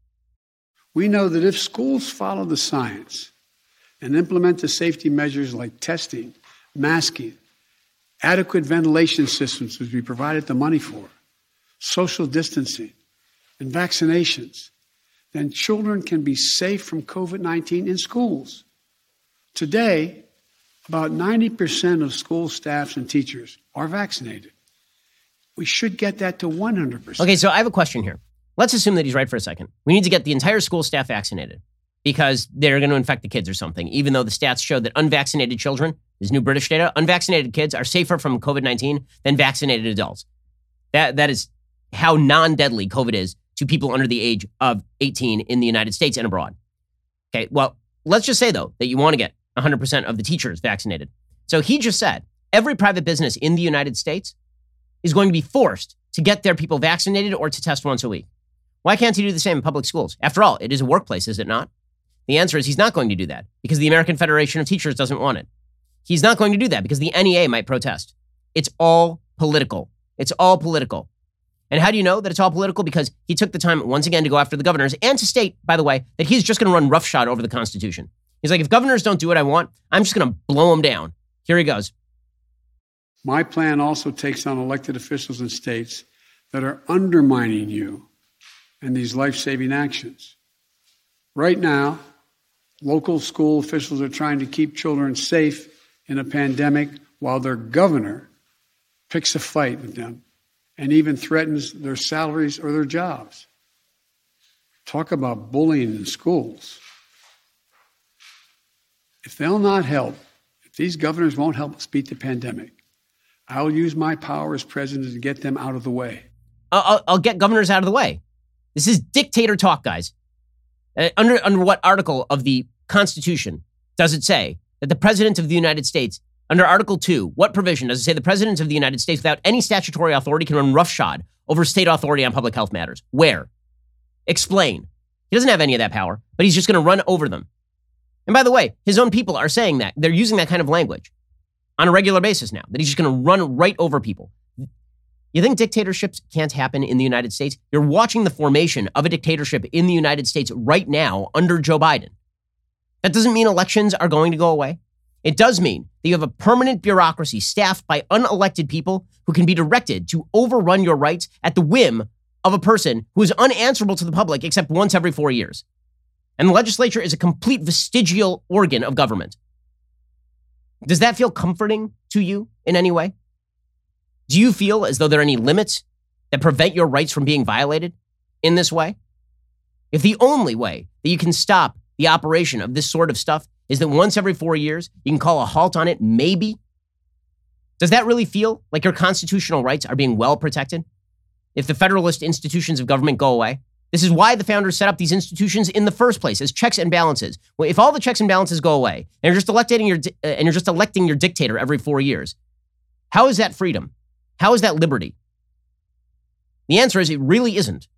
B: We know that if schools follow the science and implement the safety measures like testing, masking, adequate ventilation systems, which we provided the money for, social distancing, and vaccinations, then children can be safe from COVID-19 in schools. Today, about 90% of school staffs and teachers are vaccinated. We should get that to 100%.
A: Okay, so I have a question here. Let's assume that he's right for a second. We need to get the entire school staff vaccinated because they're going to infect the kids or something, even though the stats show that unvaccinated children, this new British data, unvaccinated kids are safer from COVID-19 than vaccinated adults. That is how non-deadly COVID is to people under the age of 18 in the United States and abroad. Okay, well, let's just say, though, that you want to get 100% of the teachers vaccinated. So he just said every private business in the United States is going to be forced to get their people vaccinated or to test once a week. Why can't he do the same in public schools? After all, it is a workplace, is it not? The answer is he's not going to do that because the American Federation of Teachers doesn't want it. He's not going to do that because the NEA might protest. It's all political. It's all political. And how do you know that it's all political? Because he took the time once again to go after the governors and to state, by the way, that he's just going to run roughshod over the Constitution. He's like, if governors don't do what I want, I'm just going to blow them down. Here he goes.
B: My plan also takes on elected officials in states that are undermining you and these life-saving actions. Right now, local school officials are trying to keep children safe in a pandemic while their governor picks a fight with them and even threatens their salaries or their jobs. Talk about bullying in schools. If they'll not help, if these governors won't help us beat the pandemic, I'll use my power as president to get them out of the way.
A: I'll get governors out of the way. This is dictator talk, guys. Under what article of the Constitution does it say that the President of the United States, under Article 2, what provision does it say the President of the United States without any statutory authority can run roughshod over state authority on public health matters? Where? Explain. He doesn't have any of that power, but he's just going to run over them. And by the way, his own people are saying that. They're using that kind of language on a regular basis now, that he's just going to run right over people. You think dictatorships can't happen in the United States? You're watching the formation of a dictatorship in the United States right now under Joe Biden. That doesn't mean elections are going to go away. It does mean that you have a permanent bureaucracy staffed by unelected people who can be directed to overrun your rights at the whim of a person who is unanswerable to the public except once every 4 years. And the legislature is a complete vestigial organ of government. Does that feel comforting to you in any way? Do you feel as though there are any limits that prevent your rights from being violated in this way? If the only way that you can stop the operation of this sort of stuff is that once every 4 years, you can call a halt on it, maybe? Does that really feel like your constitutional rights are being well protected? If the federalist institutions of government go away? This is why the founders set up these institutions in the first place, as checks and balances. Well, if all the checks and balances go away, and you're just electing your dictator every 4 years, how is that freedom? How is that liberty? The answer is it really isn't.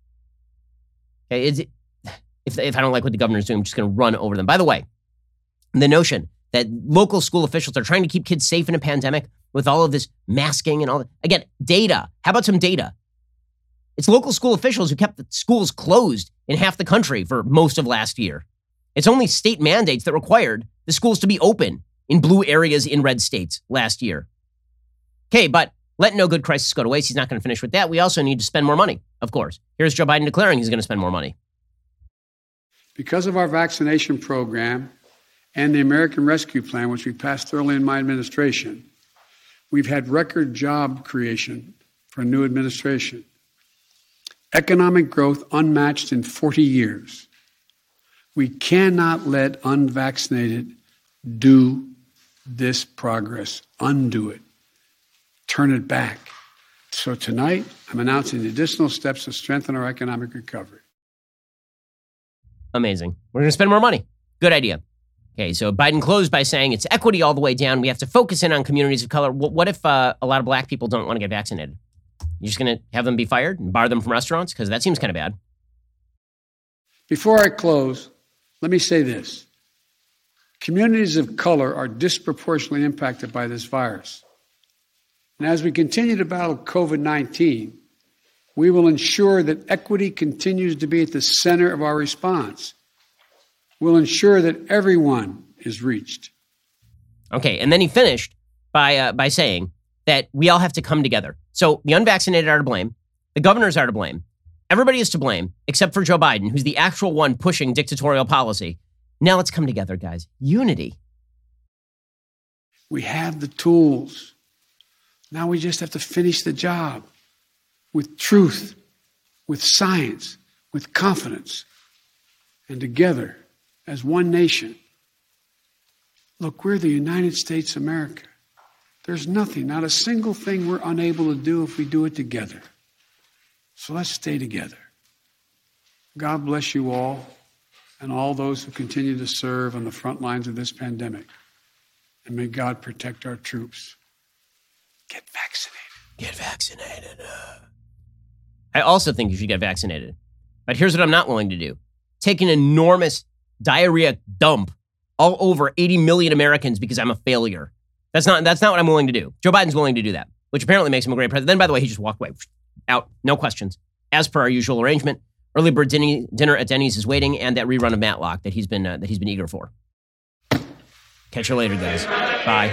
A: Okay, if I don't like what the governor's doing, I'm just going to run over them. By the way, the notion that local school officials are trying to keep kids safe in a pandemic with all of this masking and all that. Again, data. How about some data? It's local school officials who kept the schools closed in half the country for most of last year. It's only state mandates that required the schools to be open in blue areas in red states last year. Okay, but let no good crisis go to waste. He's not going to finish with that. We also need to spend more money, of course. Here's Joe Biden declaring he's going to spend more money.
B: Because of our vaccination program and the American Rescue Plan, which we passed early in my administration, we've had record job creation for a new administration. Economic growth unmatched in 40 years. We cannot let unvaccinated do this progress, undo it, turn it back. So tonight, I'm announcing the additional steps to strengthen our economic recovery.
A: Amazing. We're going to spend more money. Good idea. Okay, so Biden closed by saying it's equity all the way down. We have to focus in on communities of color. What if a lot of black people don't want to get vaccinated? You're just going to have them be fired and bar them from restaurants? Because that seems kind of bad.
B: Before I close, let me say this. Communities of color are disproportionately impacted by this virus. And as we continue to battle COVID-19, we will ensure that equity continues to be at the center of our response. We'll ensure that everyone is reached.
A: Okay, and then he finished by saying that we all have to come together. So the unvaccinated are to blame. The governors are to blame. Everybody is to blame, except for Joe Biden, who's the actual one pushing dictatorial policy. Now let's come together, guys. Unity.
B: We have the tools. Now we just have to finish the job with truth, with science, with confidence, and together as one nation. Look, we're the United States of America. There's nothing, not a single thing we're unable to do if we do it together. So let's stay together. God bless you all and all those who continue to serve on the front lines of this pandemic. And may God protect our troops. Get vaccinated.
A: Get vaccinated. I also think you should get vaccinated. But here's what I'm not willing to do. Take an enormous diarrhea dump all over 80 million Americans because I'm a failure. That's not what I'm willing to do. Joe Biden's willing to do that, which apparently makes him a great president. Then, by the way, he just walked away. Out. No questions. As per our usual arrangement, early bird dinner at Denny's is waiting, and that rerun of Matlock that he's been eager for. Catch you later, guys. Bye.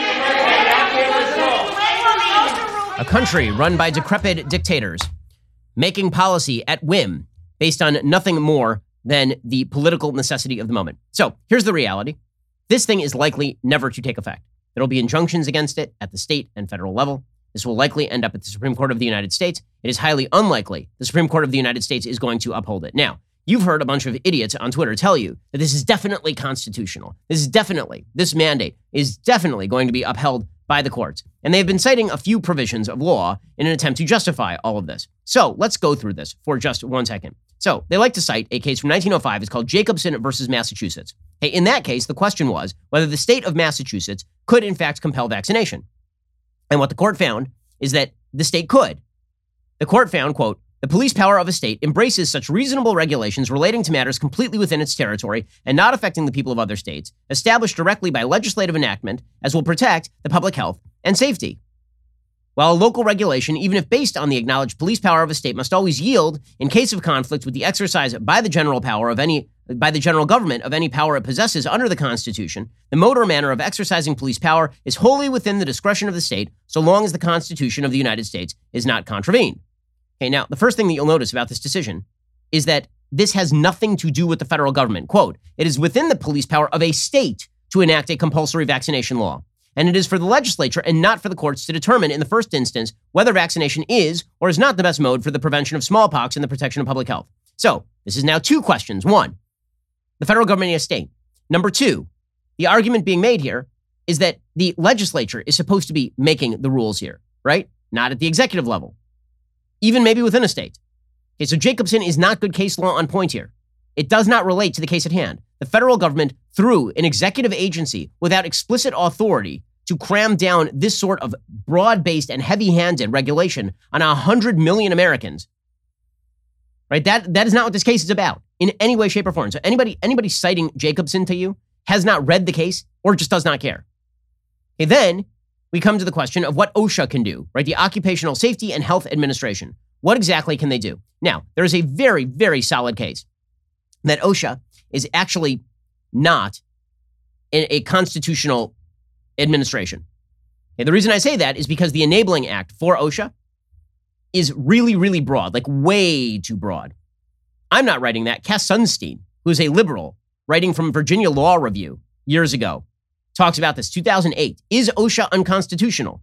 A: A country run by decrepit dictators, making policy at whim based on nothing more than the political necessity of the moment. So here's the reality. This thing is likely never to take effect. There will be injunctions against it at the state and federal level. This will likely end up at the Supreme Court of the United States. It is highly unlikely the Supreme Court of the United States is going to uphold it. Now, you've heard a bunch of idiots on Twitter tell you that this is definitely constitutional. This mandate is definitely going to be upheld by the courts. And they've been citing a few provisions of law in an attempt to justify all of this. So let's go through this for just 1 second. So they like to cite a case from 1905. It's called Jacobson versus Massachusetts. Hey, in that case, the question was whether the state of Massachusetts could in fact compel vaccination. And what the court found is that the state could. The court found, quote, the police power of a state embraces such reasonable regulations relating to matters completely within its territory and not affecting the people of other states, established directly by legislative enactment, as will protect the public health and safety. While a local regulation, even if based on the acknowledged police power of a state, must always yield in case of conflict with the exercise by the general government of any power it possesses under the Constitution, the mode or manner of exercising police power is wholly within the discretion of the state, so long as the Constitution of the United States is not contravened. Okay, now, the first thing that you'll notice about this decision is that this has nothing to do with the federal government. Quote, it is within the police power of a state to enact a compulsory vaccination law. And it is for the legislature and not for the courts to determine in the first instance whether vaccination is or is not the best mode for the prevention of smallpox and the protection of public health. So this is now two questions. One, the federal government is a state. Number two, the argument being made here is that the legislature is supposed to be making the rules here, right? Not at the executive level, even maybe within a state. Okay, so Jacobson is not good case law on point here. It does not relate to the case at hand. The federal government, through an executive agency without explicit authority to cram down this sort of broad-based and heavy-handed regulation on 100 million Americans, right? That is not what this case is about in any way, shape, or form. So anybody citing Jacobson to you has not read the case or just does not care. Okay, then we come to the question of what OSHA can do, right? The Occupational Safety and Health Administration. What exactly can they do? Now, there is a very, very solid case that OSHA is actually not in a constitutional administration. Okay, the reason I say that is because the Enabling Act for OSHA is really, really broad, like way too broad. I'm not writing that. Cass Sunstein, who's a liberal, writing from Virginia Law Review years ago, talks about this. 2008, is OSHA unconstitutional?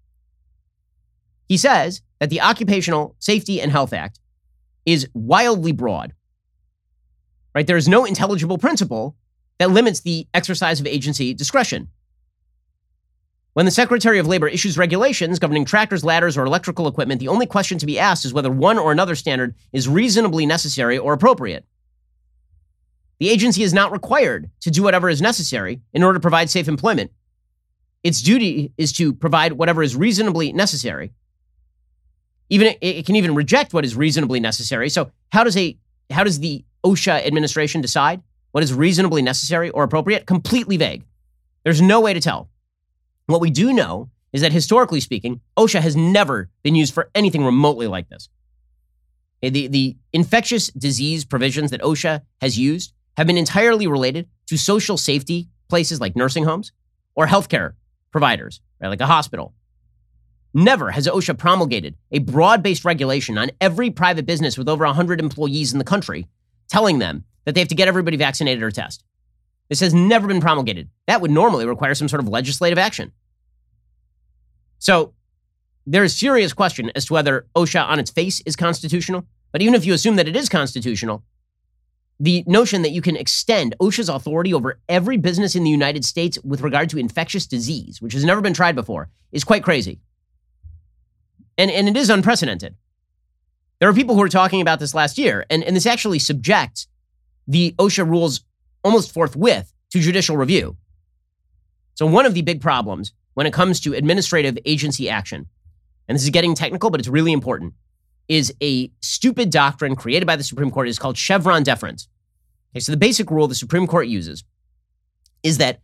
A: He says that the Occupational Safety and Health Act is wildly broad, right? There is no intelligible principle that limits the exercise of agency discretion. When the Secretary of Labor issues regulations governing tractors, ladders, or electrical equipment, the only question to be asked is whether one or another standard is reasonably necessary or appropriate. The agency is not required to do whatever is necessary in order to provide safe employment. Its duty is to provide whatever is reasonably necessary. Even it can even reject what is reasonably necessary. So how does the OSHA administration decide what is reasonably necessary or appropriate? Completely vague. There's no way to tell. What we do know is that historically speaking, OSHA has never been used for anything remotely like this. The infectious disease provisions that OSHA has used have been entirely related to social safety places like nursing homes or healthcare providers, right, like a hospital. Never has OSHA promulgated a broad-based regulation on every private business with over 100 employees in the country, telling them that they have to get everybody vaccinated or test. This has never been promulgated. That would normally require some sort of legislative action. So there is serious question as to whether OSHA on its face is constitutional. But even if you assume that it is constitutional, the notion that you can extend OSHA's authority over every business in the United States with regard to infectious disease, which has never been tried before, is quite crazy. And it is unprecedented. There are people who were talking about this last year, and this actually subjects the OSHA rules almost forthwith to judicial review. So one of the big problems when it comes to administrative agency action, and this is getting technical, but it's really important, is a stupid doctrine created by the Supreme Court. It's called Chevron deference. Okay, so the basic rule the Supreme Court uses is that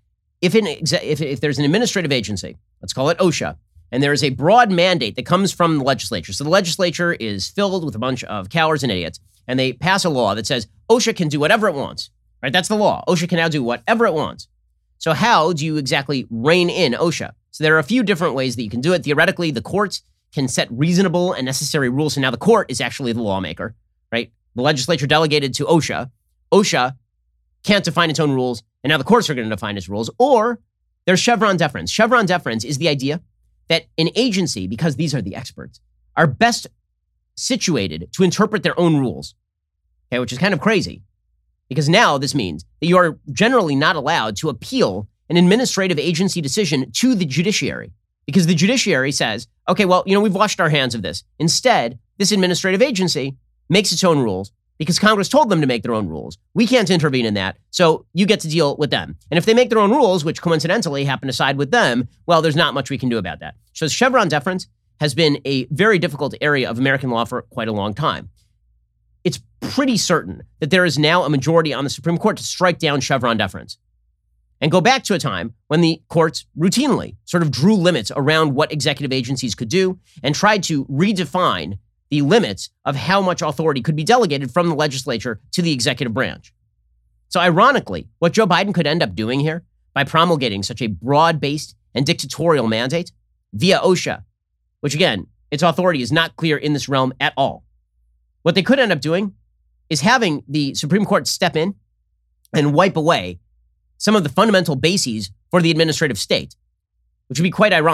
A: if there's an administrative agency, let's call it OSHA, and there is a broad mandate that comes from the legislature. So the legislature is filled with a bunch of cowards and idiots, and they pass a law that says OSHA can do whatever it wants, right? That's the law. OSHA can now do whatever it wants. So how do you exactly rein in OSHA? So there are a few different ways that you can do it. Theoretically, the courts can set reasonable and necessary rules. So now the court is actually the lawmaker, right? The legislature delegated to OSHA. OSHA can't define its own rules, and now the courts are going to define its rules. Or there's Chevron deference. Chevron deference is the idea that an agency, because these are the experts, are best situated to interpret their own rules, okay, which is kind of crazy. Because now this means that you are generally not allowed to appeal an administrative agency decision to the judiciary. Because the judiciary says, okay, well, we've washed our hands of this. Instead, this administrative agency makes its own rules because Congress told them to make their own rules. We can't intervene in that, so you get to deal with them. And if they make their own rules, which coincidentally happen to side with them, well, there's not much we can do about that. So Chevron deference has been a very difficult area of American law for quite a long time. It's pretty certain that there is now a majority on the Supreme Court to strike down Chevron deference and go back to a time when the courts routinely sort of drew limits around what executive agencies could do and tried to redefine the limits of how much authority could be delegated from the legislature to the executive branch. So ironically, what Joe Biden could end up doing here by promulgating such a broad-based and dictatorial mandate via OSHA, which again, its authority is not clear in this realm at all. What they could end up doing is having the Supreme Court step in and wipe away some of the fundamental bases for the administrative state, which would be quite ironic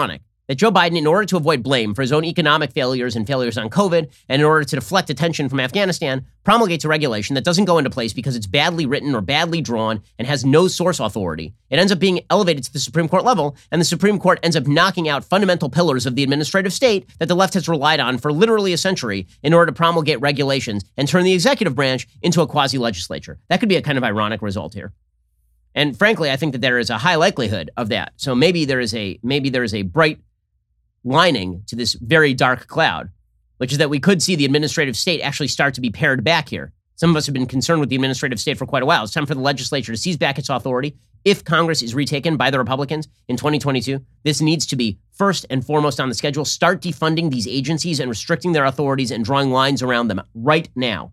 A: that Joe Biden, in order to avoid blame for his own economic failures and failures on COVID, and in order to deflect attention from Afghanistan, promulgates a regulation that doesn't go into place because it's badly written or badly drawn and has no source authority. It ends up being elevated to the Supreme Court level, and the Supreme Court ends up knocking out fundamental pillars of the administrative state that the left has relied on for literally a century in order to promulgate regulations and turn the executive branch into a quasi-legislature. That could be a kind of ironic result here. And frankly, I think that there is a high likelihood of that. So maybe there is a bright lining to this very dark cloud, which is that we could see the administrative state actually start to be pared back here. Some of us have been concerned with the administrative state for quite a while. It's time for the legislature to seize back its authority. If Congress is retaken by the Republicans in 2022, this needs to be first and foremost on the schedule. Start defunding these agencies and restricting their authorities and drawing lines around them right now.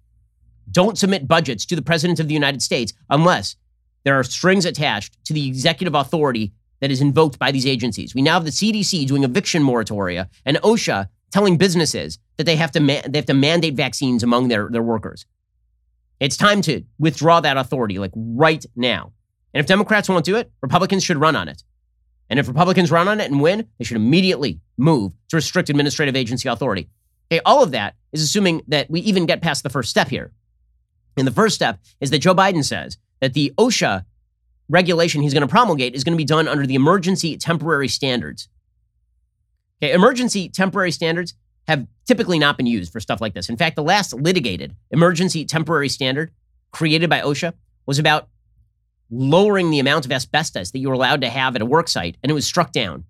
A: Don't submit budgets to the President of the United States unless there are strings attached to the executive authority that is invoked by these agencies. We now have the CDC doing eviction moratoria and OSHA telling businesses that they have to mandate vaccines among their workers. It's time to withdraw that authority, like right now. And if Democrats won't do it, Republicans should run on it. And if Republicans run on it and win, they should immediately move to restrict administrative agency authority. Okay, all of that is assuming that we even get past the first step here. And the first step is that Joe Biden says that the OSHA regulation he's going to promulgate is going to be done under the emergency temporary standards. Okay, emergency temporary standards have typically not been used for stuff like this. In fact, the last litigated emergency temporary standard created by OSHA was about lowering the amount of asbestos that you were allowed to have at a work site, and it was struck down.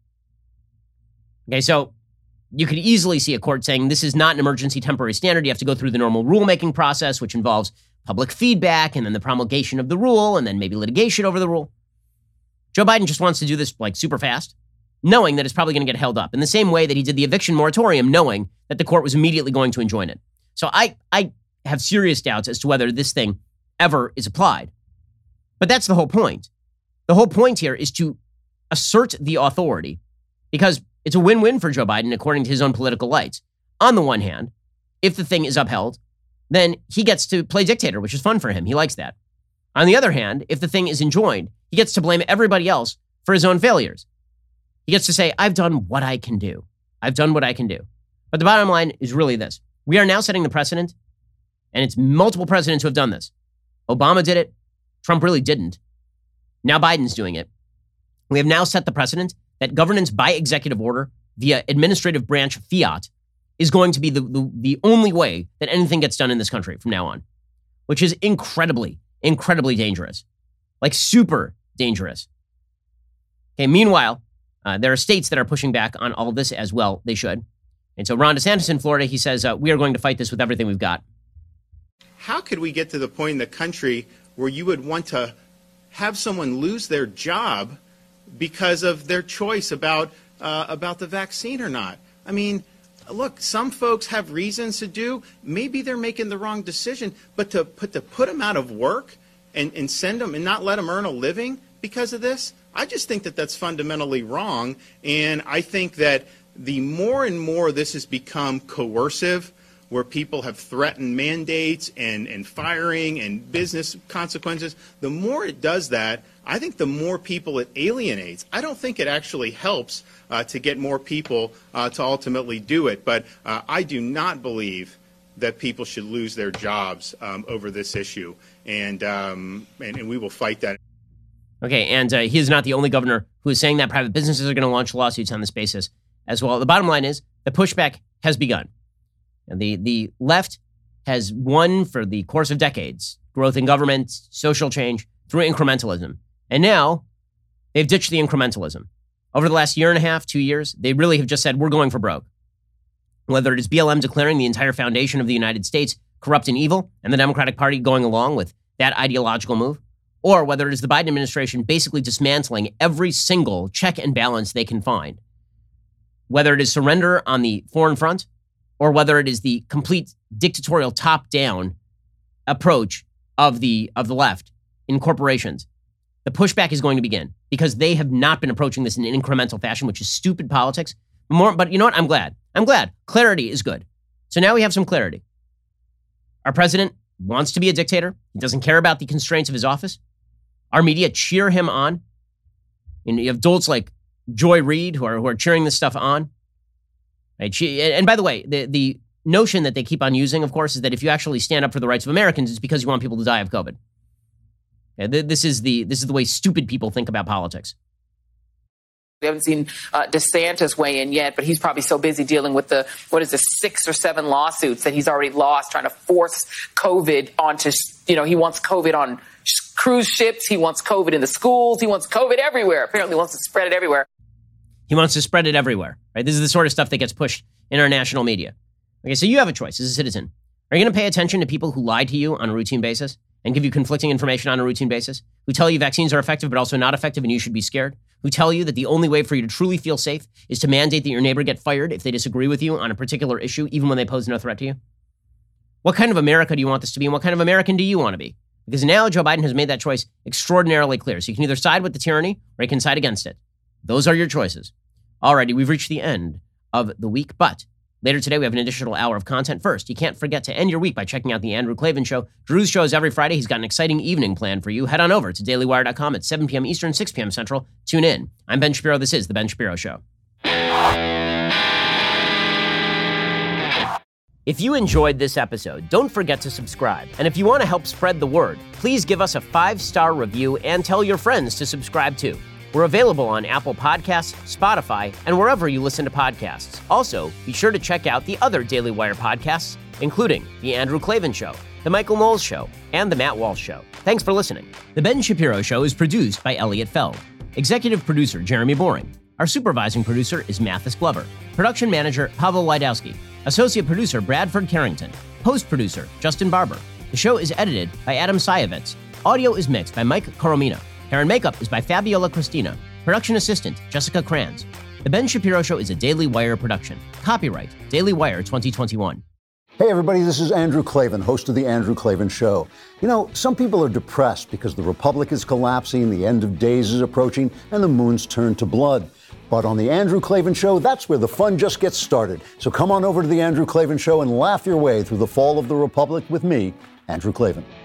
A: Okay, so you could easily see a court saying this is not an emergency temporary standard. You have to go through the normal rulemaking process, which involves public feedback and then the promulgation of the rule and then maybe litigation over the rule. Joe Biden just wants to do this like super fast, knowing that it's probably going to get held up in the same way that he did the eviction moratorium, knowing that the court was immediately going to enjoin it. So I have serious doubts as to whether this thing ever is applied. But that's the whole point. The whole point here is to assert the authority because it's a win-win for Joe Biden according to his own political lights. On the one hand, if the thing is upheld, then he gets to play dictator, which is fun for him. He likes that. On the other hand, if the thing is enjoined, he gets to blame everybody else for his own failures. He gets to say, I've done what I can do. I've done what I can do. But the bottom line is really this. We are now setting the precedent, and it's multiple presidents who have done this. Obama did it. Trump really didn't. Now Biden's doing it. We have now set the precedent that governance by executive order via administrative branch fiat is going to be the only way that anything gets done in this country from now on, which is incredibly, incredibly dangerous, like super dangerous. Okay, meanwhile, there are states that are pushing back on all of this as well. They should. And so Ron DeSantis in Florida, he says, we are going to fight this with everything we've got.
E: How could we get to the point in the country where you would want to have someone lose their job because of their choice about the vaccine or not? I mean, look, some folks have reasons to do. Maybe they're making the wrong decision, but to put them out of work and send them and not let them earn a living because of this, I just think that that's fundamentally wrong. And I think that the more and more this has become coercive, where people have threatened mandates and firing and business consequences, the more it does that, I think the more people it alienates. I don't think it actually helps to get more people to ultimately do it. But I do not believe that people should lose their jobs over this issue. And we will fight that.
A: Okay, and he is not the only governor who is saying that private businesses are going to launch lawsuits on this basis as well. The bottom line is the pushback has begun. And the left has won for the course of decades, growth in government, social change, through incrementalism. And now they've ditched the incrementalism. Over the last year and a half, 2 years, they really have just said, we're going for broke. Whether it is BLM declaring the entire foundation of the United States corrupt and evil, and the Democratic Party going along with that ideological move, or whether it is the Biden administration basically dismantling every single check and balance they can find, whether it is surrender on the foreign front, or whether it is the complete dictatorial top-down approach of the left in corporations, the pushback is going to begin because they have not been approaching this in an incremental fashion, which is stupid politics. But you know what? I'm glad. Clarity is good. So now we have some clarity. Our president wants to be a dictator. He doesn't care about the constraints of his office. Our media cheer him on. And you have dolts like Joy Reid who are cheering this stuff on. Right? And by the way, the notion that they keep on using, of course, is that if you actually stand up for the rights of Americans, it's because you want people to die of COVID. This is the way stupid people think about politics.
F: We haven't seen DeSantis weigh in yet, but he's probably so busy dealing with 6 or 7 lawsuits that he's already lost, trying to force COVID onto, he wants COVID on cruise ships. He wants COVID in the schools. He wants COVID everywhere. Apparently wants to spread it everywhere.
A: He wants to spread it everywhere, right? This is the sort of stuff that gets pushed in our national media. Okay, so you have a choice as a citizen. Are you going to pay attention to people who lie to you on a routine basis and give you conflicting information on a routine basis, who tell you vaccines are effective but also not effective and you should be scared, who tell you that the only way for you to truly feel safe is to mandate that your neighbor get fired if they disagree with you on a particular issue, even when they pose no threat to you? What kind of America do you want this to be, and what kind of American do you want to be? Because now Joe Biden has made that choice extraordinarily clear. So you can either side with the tyranny or you can side against it. Those are your choices. Alrighty, we've reached the end of the week, but later today, we have an additional hour of content. First, you can't forget to end your week by checking out The Andrew Klavan Show. Drew's show is every Friday. He's got an exciting evening planned for you. Head on over to dailywire.com at 7 p.m. Eastern, 6 p.m. Central. Tune in. I'm Ben Shapiro. This is The Ben Shapiro Show. If you enjoyed this episode, don't forget to subscribe. And if you want to help spread the word, please give us a 5-star review and tell your friends to subscribe too. We're available on Apple Podcasts, Spotify, and wherever you listen to podcasts. Also, be sure to check out the other Daily Wire podcasts, including The Andrew Klavan Show, The Michael Knowles Show, and The Matt Walsh Show. Thanks for listening. The Ben Shapiro Show is produced by Elliot Feld. Executive producer, Jeremy Boring. Our supervising producer is Mathis Glover. Production manager, Pavel Wydowski. Associate producer, Bradford Carrington. Post-producer, Justin Barber. The show is edited by Adam Sayevitz. Audio is mixed by Mike Coromina. Hair and makeup is by Fabiola Cristina. Production assistant, Jessica Kranz. The Ben Shapiro Show is a Daily Wire production. Copyright, Daily Wire 2021.
G: Hey everybody, this is Andrew Klavan, host of The Andrew Klavan Show. You know, some people are depressed because the Republic is collapsing, the end of days is approaching, and the moon's turned to blood. But on The Andrew Klavan Show, that's where the fun just gets started. So come on over to The Andrew Klavan Show and laugh your way through the fall of the Republic with me, Andrew Klavan.